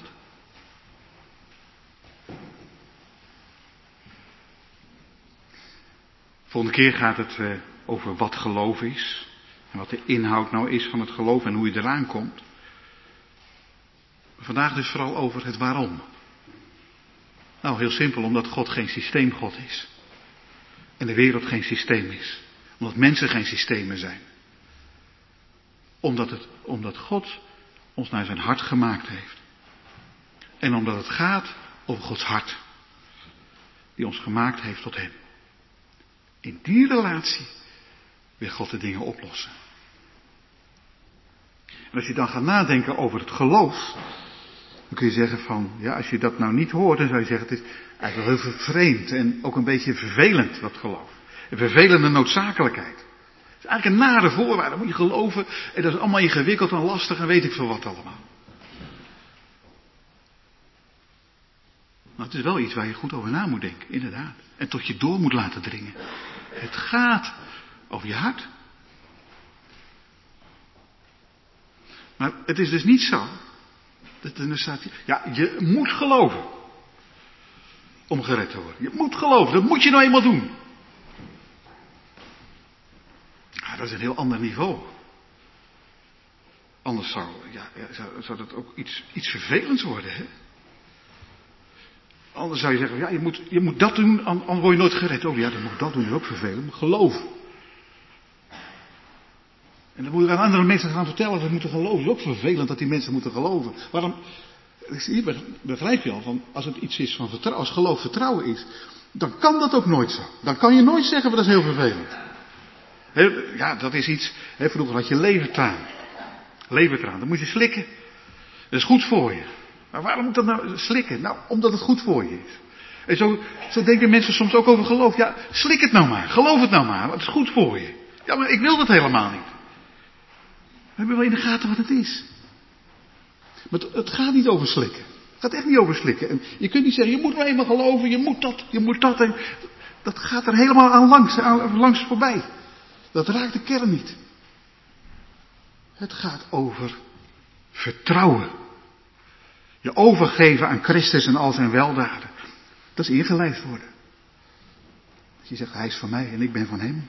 Volgende keer gaat het uh, over wat geloof is. En wat de inhoud nou is van het geloof en hoe je eraan komt. Vandaag dus vooral over het waarom. Nou, heel simpel, omdat God geen systeemgod is. En de wereld geen systeem is. Omdat mensen geen systemen zijn. Omdat, het, omdat God ons naar zijn hart gemaakt heeft. En omdat het gaat over Gods hart. Die ons gemaakt heeft tot hem. In die relatie wil God de dingen oplossen. En als je dan gaat nadenken over het geloof, dan kun je zeggen van, ja, als je dat nou niet hoort, dan zou je zeggen, het is eigenlijk wel heel vreemd en ook een beetje vervelend, dat geloof. Een vervelende noodzakelijkheid. Het is eigenlijk een nare voorwaarde, dan moet je geloven en dat is allemaal ingewikkeld en lastig en weet ik veel wat allemaal. Maar het is wel iets waar je goed over na moet denken, inderdaad. En tot je door moet laten dringen. Het gaat over je hart. Maar het is dus niet zo. Dat er staat, ja, je moet geloven. Om gered te worden. Je moet geloven, dat moet je nou eenmaal doen. Ja, dat is een heel ander niveau. Anders zou, ja, zou, zou dat ook iets, iets vervelends worden, hè? Anders zou je zeggen, ja, je moet, je moet dat doen, anders word je nooit gered. Oh ja, dan moet dat doen, dat is ook vervelend. Geloof. En dan moet je aan andere mensen gaan vertellen dat ze moeten geloven. Het is ook vervelend dat die mensen moeten geloven. Waarom? Hier begrijp je al, van als het iets is van vertrouwen, als geloof vertrouwen is, dan kan dat ook nooit zo. Dan kan je nooit zeggen, maar dat is heel vervelend. He, ja, dat is iets, he, vroeger had je levertraan. Levertraan, dat moet je slikken. Dat is goed voor je. Maar waarom moet dat nou slikken? Nou, omdat het goed voor je is. En zo, zo denken mensen soms ook over geloof. Ja, slik het nou maar. Geloof het nou maar. Want het is goed voor je. Ja, maar ik wil dat helemaal niet. We hebben wel in de gaten wat het is. Maar het, het gaat niet over slikken. Het gaat echt niet over slikken. En je kunt niet zeggen, je moet maar eenmaal geloven. Je moet dat, je moet dat. En dat gaat er helemaal aan langs, aan, langs voorbij. Dat raakt de kern niet. Het gaat over vertrouwen. Je overgeven aan Christus en al zijn weldaden. Dat is ingelijfd worden. Dat je zegt, hij is van mij en ik ben van hem.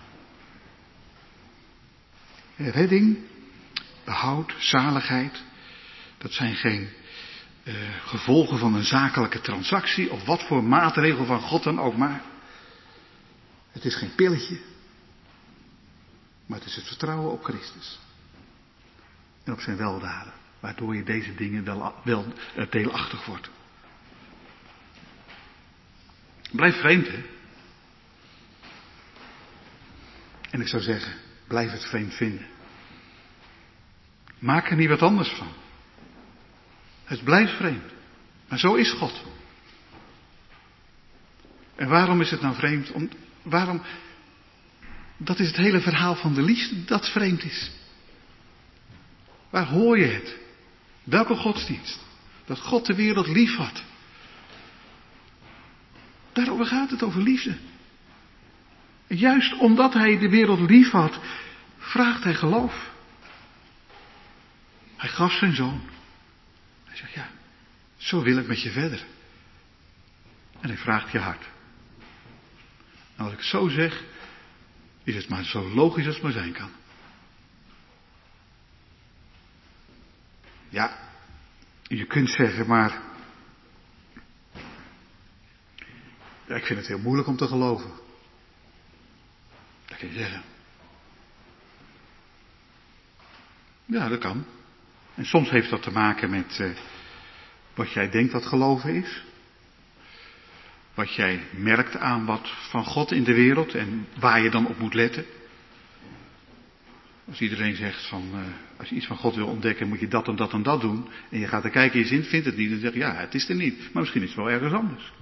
Redding, behoud, zaligheid. Dat zijn geen uh, gevolgen van een zakelijke transactie. Of wat voor maatregel van God dan ook maar. Het is geen pilletje. Maar het is het vertrouwen op Christus. En op zijn weldaden. Waardoor je deze dingen wel, wel uh, deelachtig wordt. Blijf vreemd, hè. En ik zou zeggen, blijf het vreemd vinden. Maak er niet wat anders van. Het blijft vreemd. Maar zo is God. En waarom is het nou vreemd? Om, waarom? Dat is het hele verhaal van de liefde dat vreemd is. Waar hoor je het? Welke godsdienst? Dat God de wereld lief had. Daarover gaat het, over liefde. En juist omdat hij de wereld lief had, vraagt hij geloof. Hij gaf zijn zoon. Hij zegt, ja, zo wil ik met je verder. En hij vraagt je hart. En als ik het zo zeg, is het maar zo logisch als het maar zijn kan. Ja, je kunt zeggen, maar ja, ik vind het heel moeilijk om te geloven. Dat kun je zeggen. Ja, dat kan. En soms heeft dat te maken met uh, wat jij denkt dat geloven is. Wat jij merkt aan wat van God in de wereld en waar je dan op moet letten. Als iedereen zegt van, uh, als je iets van God wil ontdekken, moet je dat en dat en dat doen. En je gaat er kijken en je zin vindt het niet. Dan zeg je, ja, het is er niet. Maar misschien is het wel ergens anders.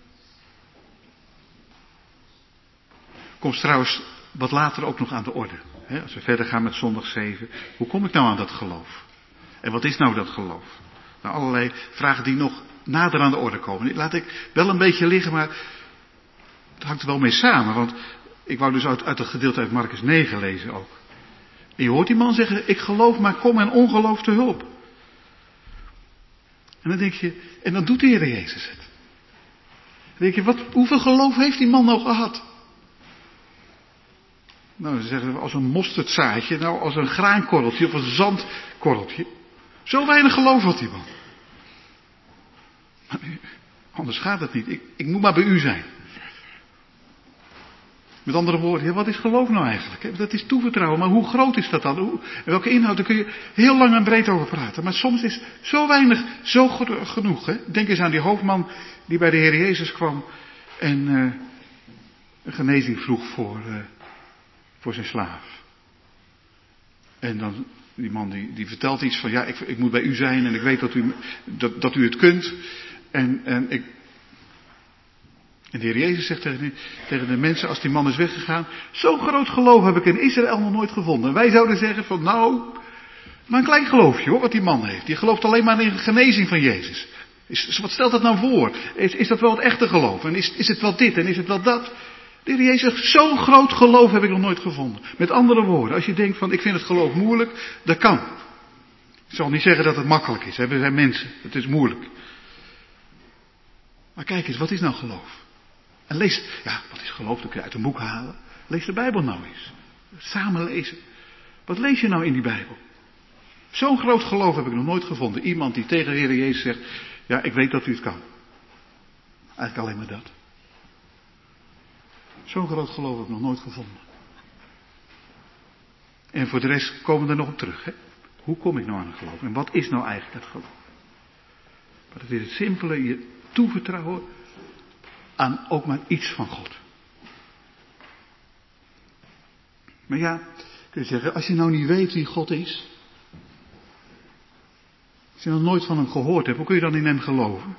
Komt trouwens wat later ook nog aan de orde. Hè? Als we verder gaan met zondag zeven. Hoe kom ik nou aan dat geloof? En wat is nou dat geloof? Nou, allerlei vragen die nog nader aan de orde komen. Die laat ik wel een beetje liggen, maar het hangt er wel mee samen. Want ik wou dus uit, uit het gedeelte uit Marcus negen lezen ook. En je hoort die man zeggen, ik geloof, maar kom mijn ongeloof te hulp. En dan denk je, en dan doet de Heer Jezus het. Dan denk je, wat, hoeveel geloof heeft die man nou gehad? Nou, ze zeggen als een mosterdzaadje, nou als een graankorreltje of een zandkorreltje. Zo weinig geloof had die man. Maar anders gaat het niet. Ik, ik moet maar bij u zijn. Met andere woorden, ja, wat is geloof nou eigenlijk? Dat is toevertrouwen, maar hoe groot is dat dan? Hoe, en welke inhoud? Daar kun je heel lang en breed over praten. Maar soms is zo weinig zo genoeg. Hè? Denk eens aan die hoofdman die bij de Heer Jezus kwam en uh, een genezing vroeg voor, uh, voor zijn slaaf. En dan, die man die, die vertelt iets van, ja, ik, ik moet bij u zijn en ik weet dat u, dat, dat u het kunt. En, en ik... En de Heer Jezus zegt tegen, tegen de mensen, als die man is weggegaan, zo'n groot geloof heb ik in Israël nog nooit gevonden. En wij zouden zeggen van, nou, maar een klein geloofje hoor, wat die man heeft. Die gelooft alleen maar in de genezing van Jezus. Is, wat stelt dat nou voor? Is, is dat wel het echte geloof? En is, is het wel dit en is het wel dat? De Heer Jezus zegt, zo'n groot geloof heb ik nog nooit gevonden. Met andere woorden, als je denkt van, ik vind het geloof moeilijk, dat kan. Ik zal niet zeggen dat het makkelijk is, hè? We zijn mensen, het is moeilijk. Maar kijk eens, wat is nou geloof? En lees, ja, wat is geloof? Dat kun je uit een boek halen. Lees de Bijbel nou eens. Samen lezen. Wat lees je nou in die Bijbel? Zo'n groot geloof heb ik nog nooit gevonden. Iemand die tegen de Heer Jezus zegt, ja, ik weet dat u het kan. Eigenlijk alleen maar dat. Zo'n groot geloof heb ik nog nooit gevonden. En voor de rest komen we er nog op terug. Hè? Hoe kom ik nou aan het geloof? En wat is nou eigenlijk het geloof? Maar dat is het simpele, je toevertrouwen aan ook maar iets van God. Maar ja, kun je zeggen, als je nou niet weet wie God is. Als je nog nooit van hem gehoord hebt, hoe kun je dan in hem geloven?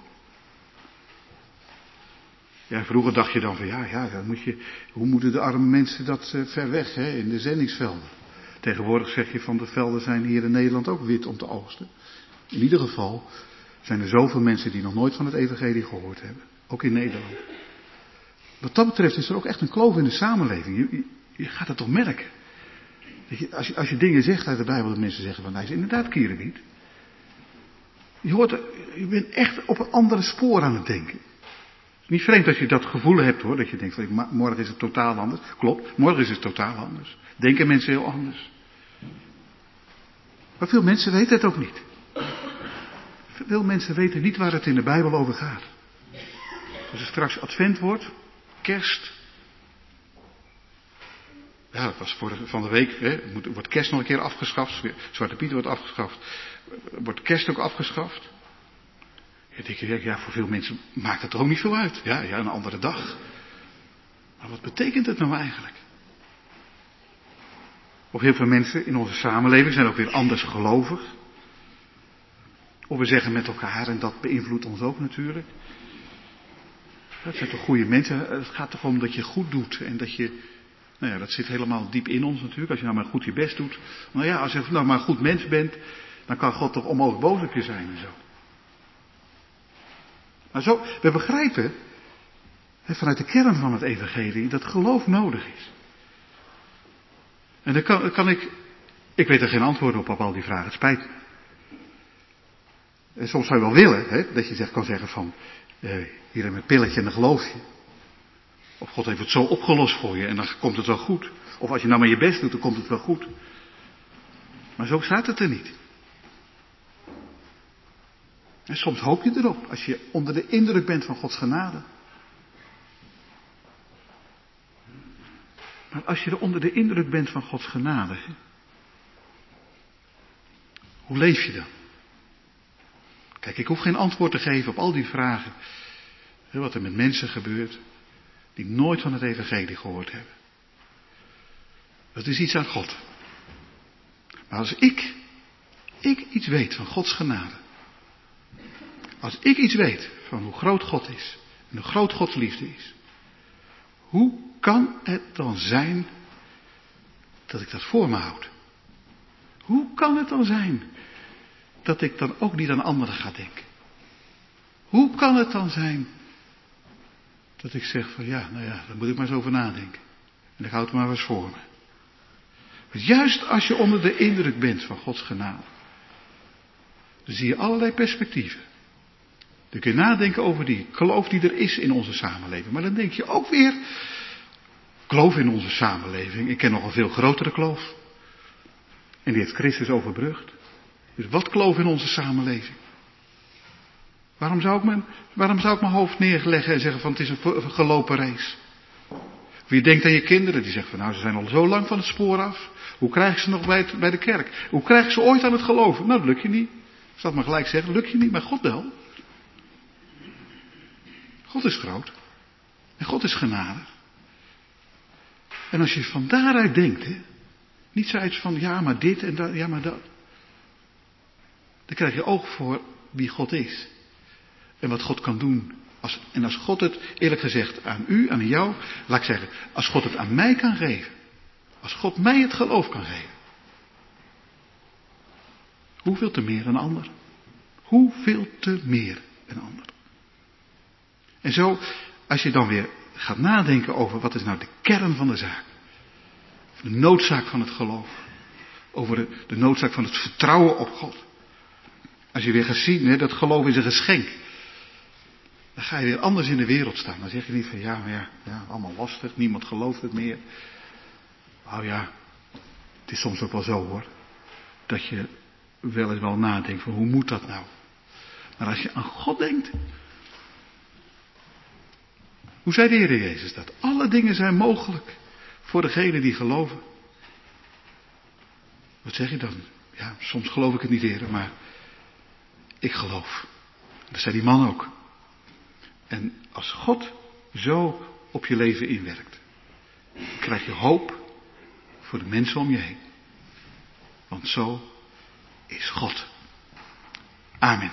Ja, vroeger dacht je dan van ja, ja, dan moet je, hoe moeten de arme mensen dat uh, ver weg, hè, in de zendingsvelden. Tegenwoordig zeg je van de velden zijn hier in Nederland ook wit om te oogsten. In ieder geval zijn er zoveel mensen die nog nooit van het evangelie gehoord hebben. Ook in Nederland. Wat dat betreft is er ook echt een kloof in de samenleving. Je, je, je gaat het toch merken. Dat je, als, je, als je dingen zegt uit de Bijbel, dat mensen zeggen van hij is inderdaad kierenwiet. Je hoort, je bent echt op een andere spoor aan het denken. Het is niet vreemd dat je dat gevoel hebt hoor, dat je denkt van morgen is het totaal anders. Klopt, morgen is het totaal anders. Denken mensen heel anders. Maar veel mensen weten het ook niet. Veel mensen weten niet waar het in de Bijbel over gaat. Als er straks advent wordt, kerst. Ja, dat was vorige, van de week, hè, wordt kerst nog een keer afgeschaft. Zwarte Piet wordt afgeschaft. Wordt kerst ook afgeschaft. Ja, denk je, ja, voor veel mensen maakt het er ook niet veel uit. Ja, ja, een andere dag. Maar wat betekent het nou eigenlijk? Of heel veel mensen in onze samenleving zijn ook weer anders gelovig. Of we zeggen met elkaar, en dat beïnvloedt ons ook natuurlijk. Dat zijn toch goede mensen. Het gaat toch om dat je goed doet. En dat je, nou ja, dat zit helemaal diep in ons natuurlijk. Als je nou maar goed je best doet. Nou ja, als je nou maar een goed mens bent, dan kan God toch onmogelijk boos op je zijn en zo. Maar zo, we begrijpen, hè, vanuit de kern van het evangelie, dat geloof nodig is. En dan kan, kan ik, ik weet er geen antwoord op op al die vragen, het spijt me. En soms zou je wel willen, hè, dat je zegt, kan zeggen van, eh, hier heb je een pilletje en dan geloof je. Of God heeft het zo opgelost voor je en dan komt het wel goed. Of als je nou maar je best doet, dan komt het wel goed. Maar zo staat het er niet. En soms hoop je erop, als je onder de indruk bent van Gods genade. Maar als je er onder de indruk bent van Gods genade, hoe leef je dan? Kijk, ik hoef geen antwoord te geven op al die vragen. Wat er met mensen gebeurt, die nooit van het evangelie gehoord hebben. Dat is iets aan God. Maar als ik, ik iets weet van Gods genade. Als ik iets weet van hoe groot God is en hoe groot Gods liefde is. Hoe kan het dan zijn dat ik dat voor me houd? Hoe kan het dan zijn dat ik dan ook niet aan anderen ga denken? Hoe kan het dan zijn dat ik zeg van ja, nou ja, daar moet ik maar eens over nadenken. En ik houd het maar eens voor me. Want juist als je onder de indruk bent van Gods genade, dan zie je allerlei perspectieven. Dan kun je nadenken over die kloof die er is in onze samenleving. Maar dan denk je ook weer, kloof in onze samenleving. Ik ken nog een veel grotere kloof. En die heeft Christus overbrugd. Dus wat kloof in onze samenleving? Waarom zou ik mijn, waarom zou ik mijn hoofd neerleggen en zeggen van het is een gelopen race? Of je denkt aan je kinderen, die zeggen van nou ze zijn al zo lang van het spoor af. Hoe krijg je ze nog bij, het, bij de kerk? Hoe krijg je ze ooit aan het geloven? Nou dat lukt je niet. Ik zal het maar gelijk zeggen, lukt je niet, maar God wel. God is groot. En God is genadig. En als je van daaruit denkt, hè, niet zoiets van ja maar dit en dat, ja maar dat. Dan krijg je oog voor wie God is. En wat God kan doen. Als, en als God het, eerlijk gezegd, aan u, aan jou, laat ik zeggen, als God het aan mij kan geven. Als God mij het geloof kan geven. Hoeveel te meer een ander? Hoeveel te meer een ander? En zo, als je dan weer gaat nadenken over wat is nou de kern van de zaak. De noodzaak van het geloof. Over de, de noodzaak van het vertrouwen op God. Als je weer gaat zien, hè, dat geloof is een geschenk. Dan ga je weer anders in de wereld staan. Dan zeg je niet van ja, maar ja, ja, allemaal lastig, niemand gelooft het meer. Nou ja, het is soms ook wel zo hoor. Dat je wel eens wel nadenkt van hoe moet dat nou? Maar als je aan God denkt. Hoe zei de Heer Jezus dat? Alle dingen zijn mogelijk voor degenen die geloven. Wat zeg je dan? Ja, soms geloof ik het niet, Heer, maar ik geloof. Dat zei die man ook. En als God zo op je leven inwerkt, krijg je hoop voor de mensen om je heen. Want zo is God. Amen.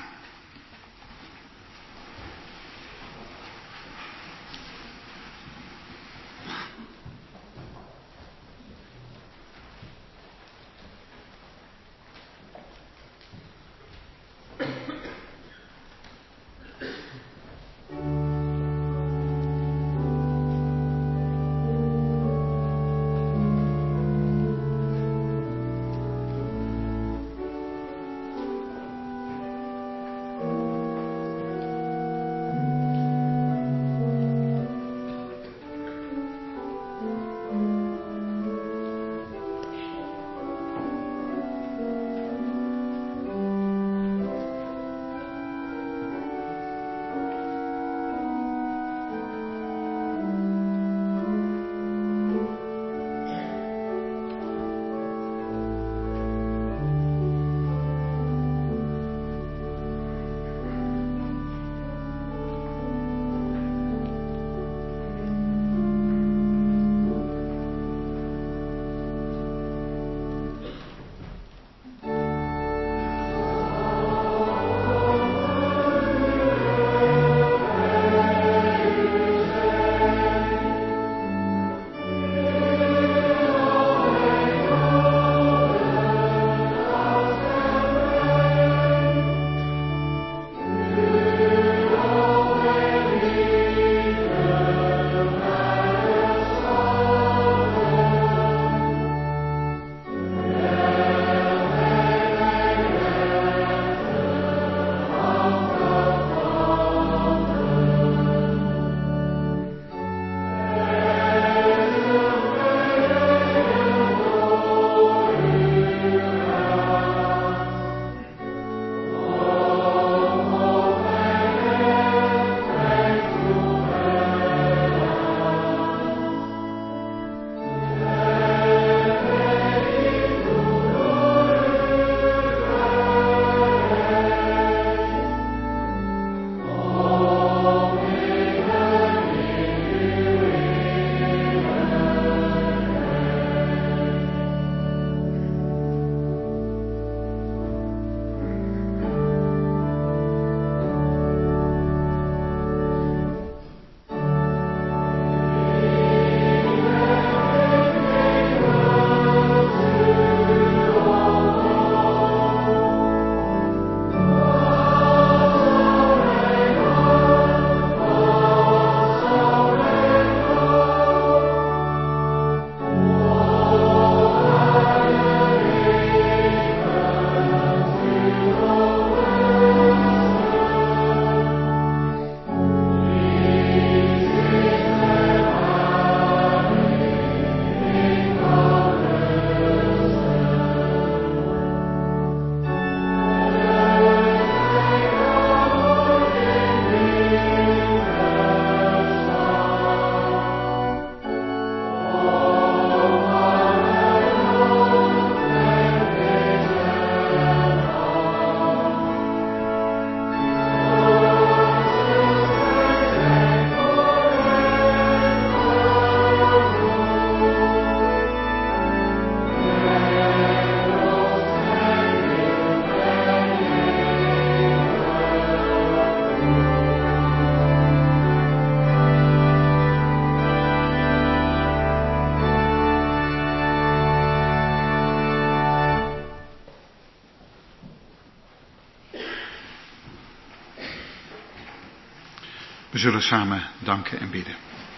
We zullen samen danken en bidden.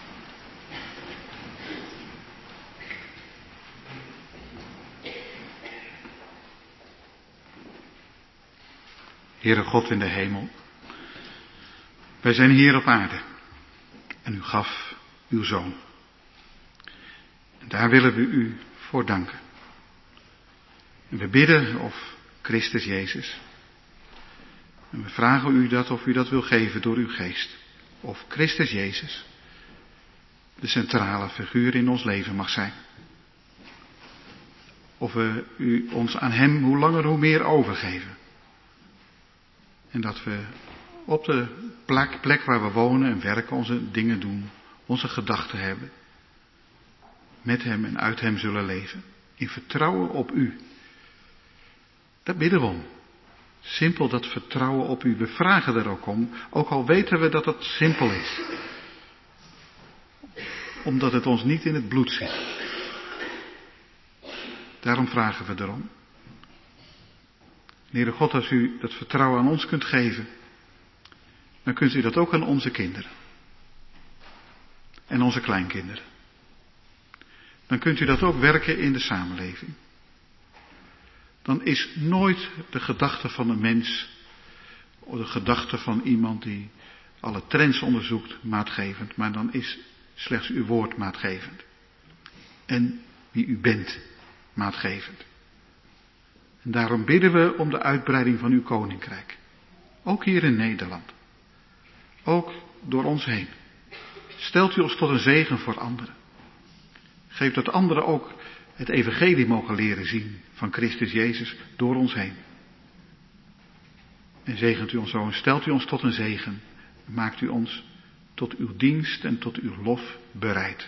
Heere God in de hemel, wij zijn hier op aarde en u gaf uw Zoon. En daar willen we u voor danken. En we bidden of Christus Jezus. En we vragen u dat of u dat wil geven door uw geest. Of Christus Jezus de centrale figuur in ons leven mag zijn. Of we u ons aan hem hoe langer hoe meer overgeven. En dat we op de plek, plek waar we wonen en werken, onze dingen doen, onze gedachten hebben. Met hem en uit hem zullen leven. In vertrouwen op u. Daar bidden we om. Simpel dat vertrouwen op u. We vragen er ook om, ook al weten we dat het simpel is. Omdat het ons niet in het bloed zit. Daarom vragen we erom. Heere God, als u dat vertrouwen aan ons kunt geven, dan kunt u dat ook aan onze kinderen. En onze kleinkinderen. Dan kunt u dat ook werken in de samenleving. Dan is nooit de gedachte van een mens, of de gedachte van iemand die alle trends onderzoekt, maatgevend. Maar dan is slechts uw woord maatgevend. En wie u bent, maatgevend. En daarom bidden we om de uitbreiding van uw koninkrijk. Ook hier in Nederland. Ook door ons heen. Stelt u ons tot een zegen voor anderen. Geef dat anderen ook het evangelie mogen leren zien van Christus Jezus door ons heen. En zegent u ons zo en stelt u ons tot een zegen. Maakt u ons tot uw dienst en tot uw lof bereid.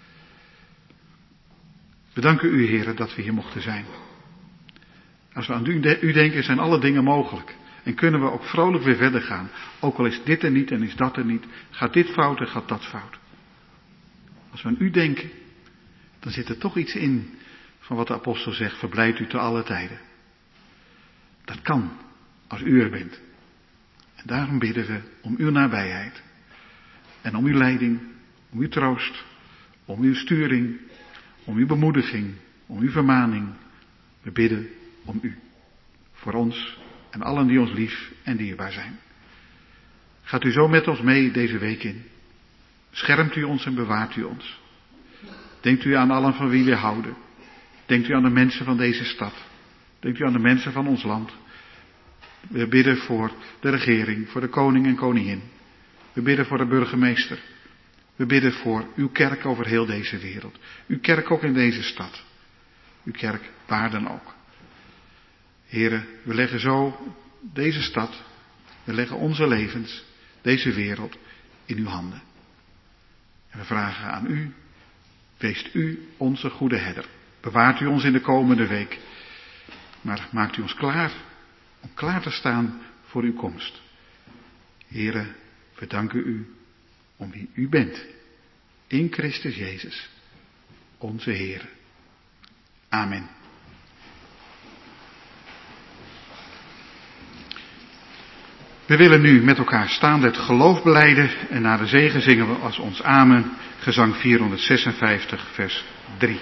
We danken u, Heere, dat we hier mochten zijn. Als we aan u, u denken, zijn alle dingen mogelijk. En kunnen we ook vrolijk weer verder gaan. Ook al is dit er niet en is dat er niet. Gaat dit fout en gaat dat fout. Als we aan u denken, dan zit er toch iets in van wat de apostel zegt. Verblijd u te alle tijden. Dat kan, als u er bent. En daarom bidden we om uw nabijheid. En om uw leiding, om uw troost, om uw sturing, om uw bemoediging, om uw vermaning. We bidden om u. Voor ons en allen die ons lief en dierbaar zijn. Gaat u zo met ons mee deze week in. Schermt u ons en bewaart u ons. Denkt u aan allen van wie we houden. Denkt u aan de mensen van deze stad. Denkt u aan de mensen van ons land. We bidden voor de regering, voor de koning en koningin. We bidden voor de burgemeester. We bidden voor uw kerk over heel deze wereld. Uw kerk ook in deze stad. Uw kerk waar dan ook. Heren, we leggen zo deze stad, we leggen onze levens, deze wereld in uw handen. En we vragen aan u, weest u onze goede herder. Bewaart u ons in de komende week. Maar maakt u ons klaar om klaar te staan voor uw komst. Heren, we danken u om wie u bent. In Christus Jezus, onze Heer. Amen. We willen nu met elkaar staande het geloof belijden en na de zegen zingen we als ons amen gezang vierhonderdzesenvijftig vers drie.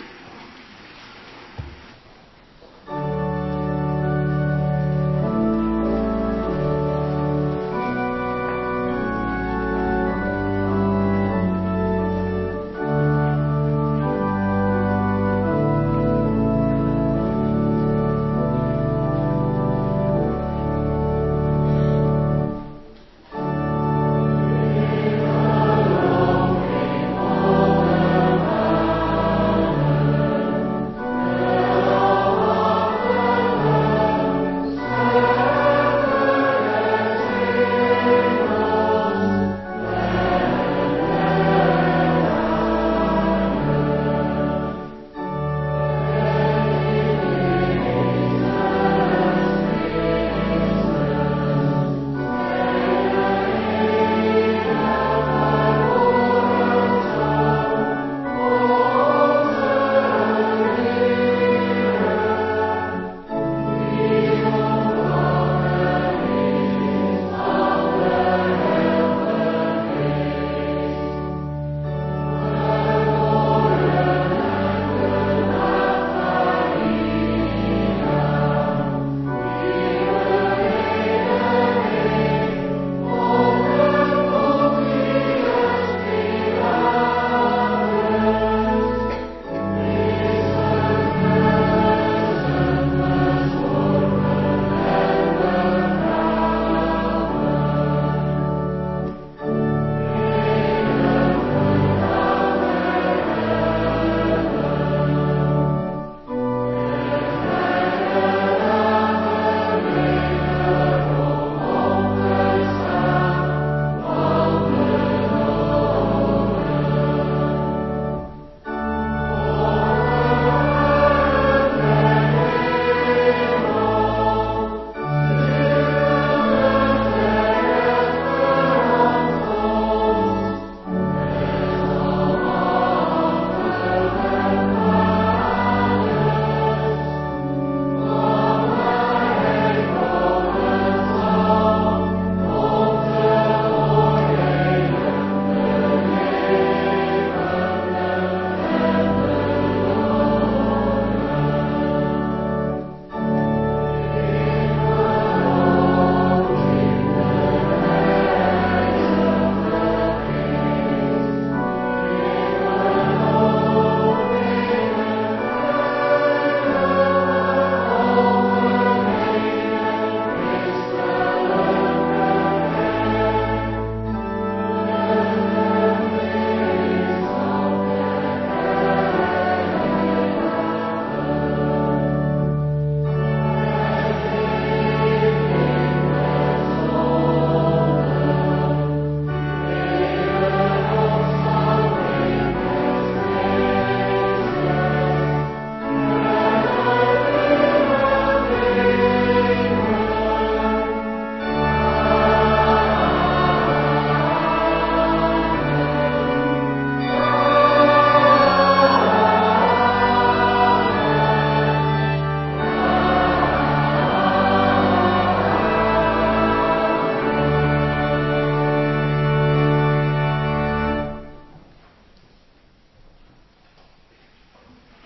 Amen.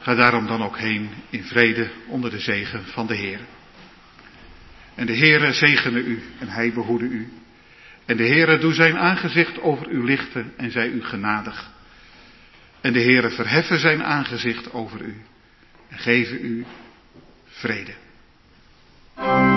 Ga daarom dan ook heen in vrede onder de zegen van de Heer. En de Heere zegene u en hij behoede u. En de Heere doe zijn aangezicht over u lichten en zij u genadig. En de Heere verheffe zijn aangezicht over u en geven u vrede.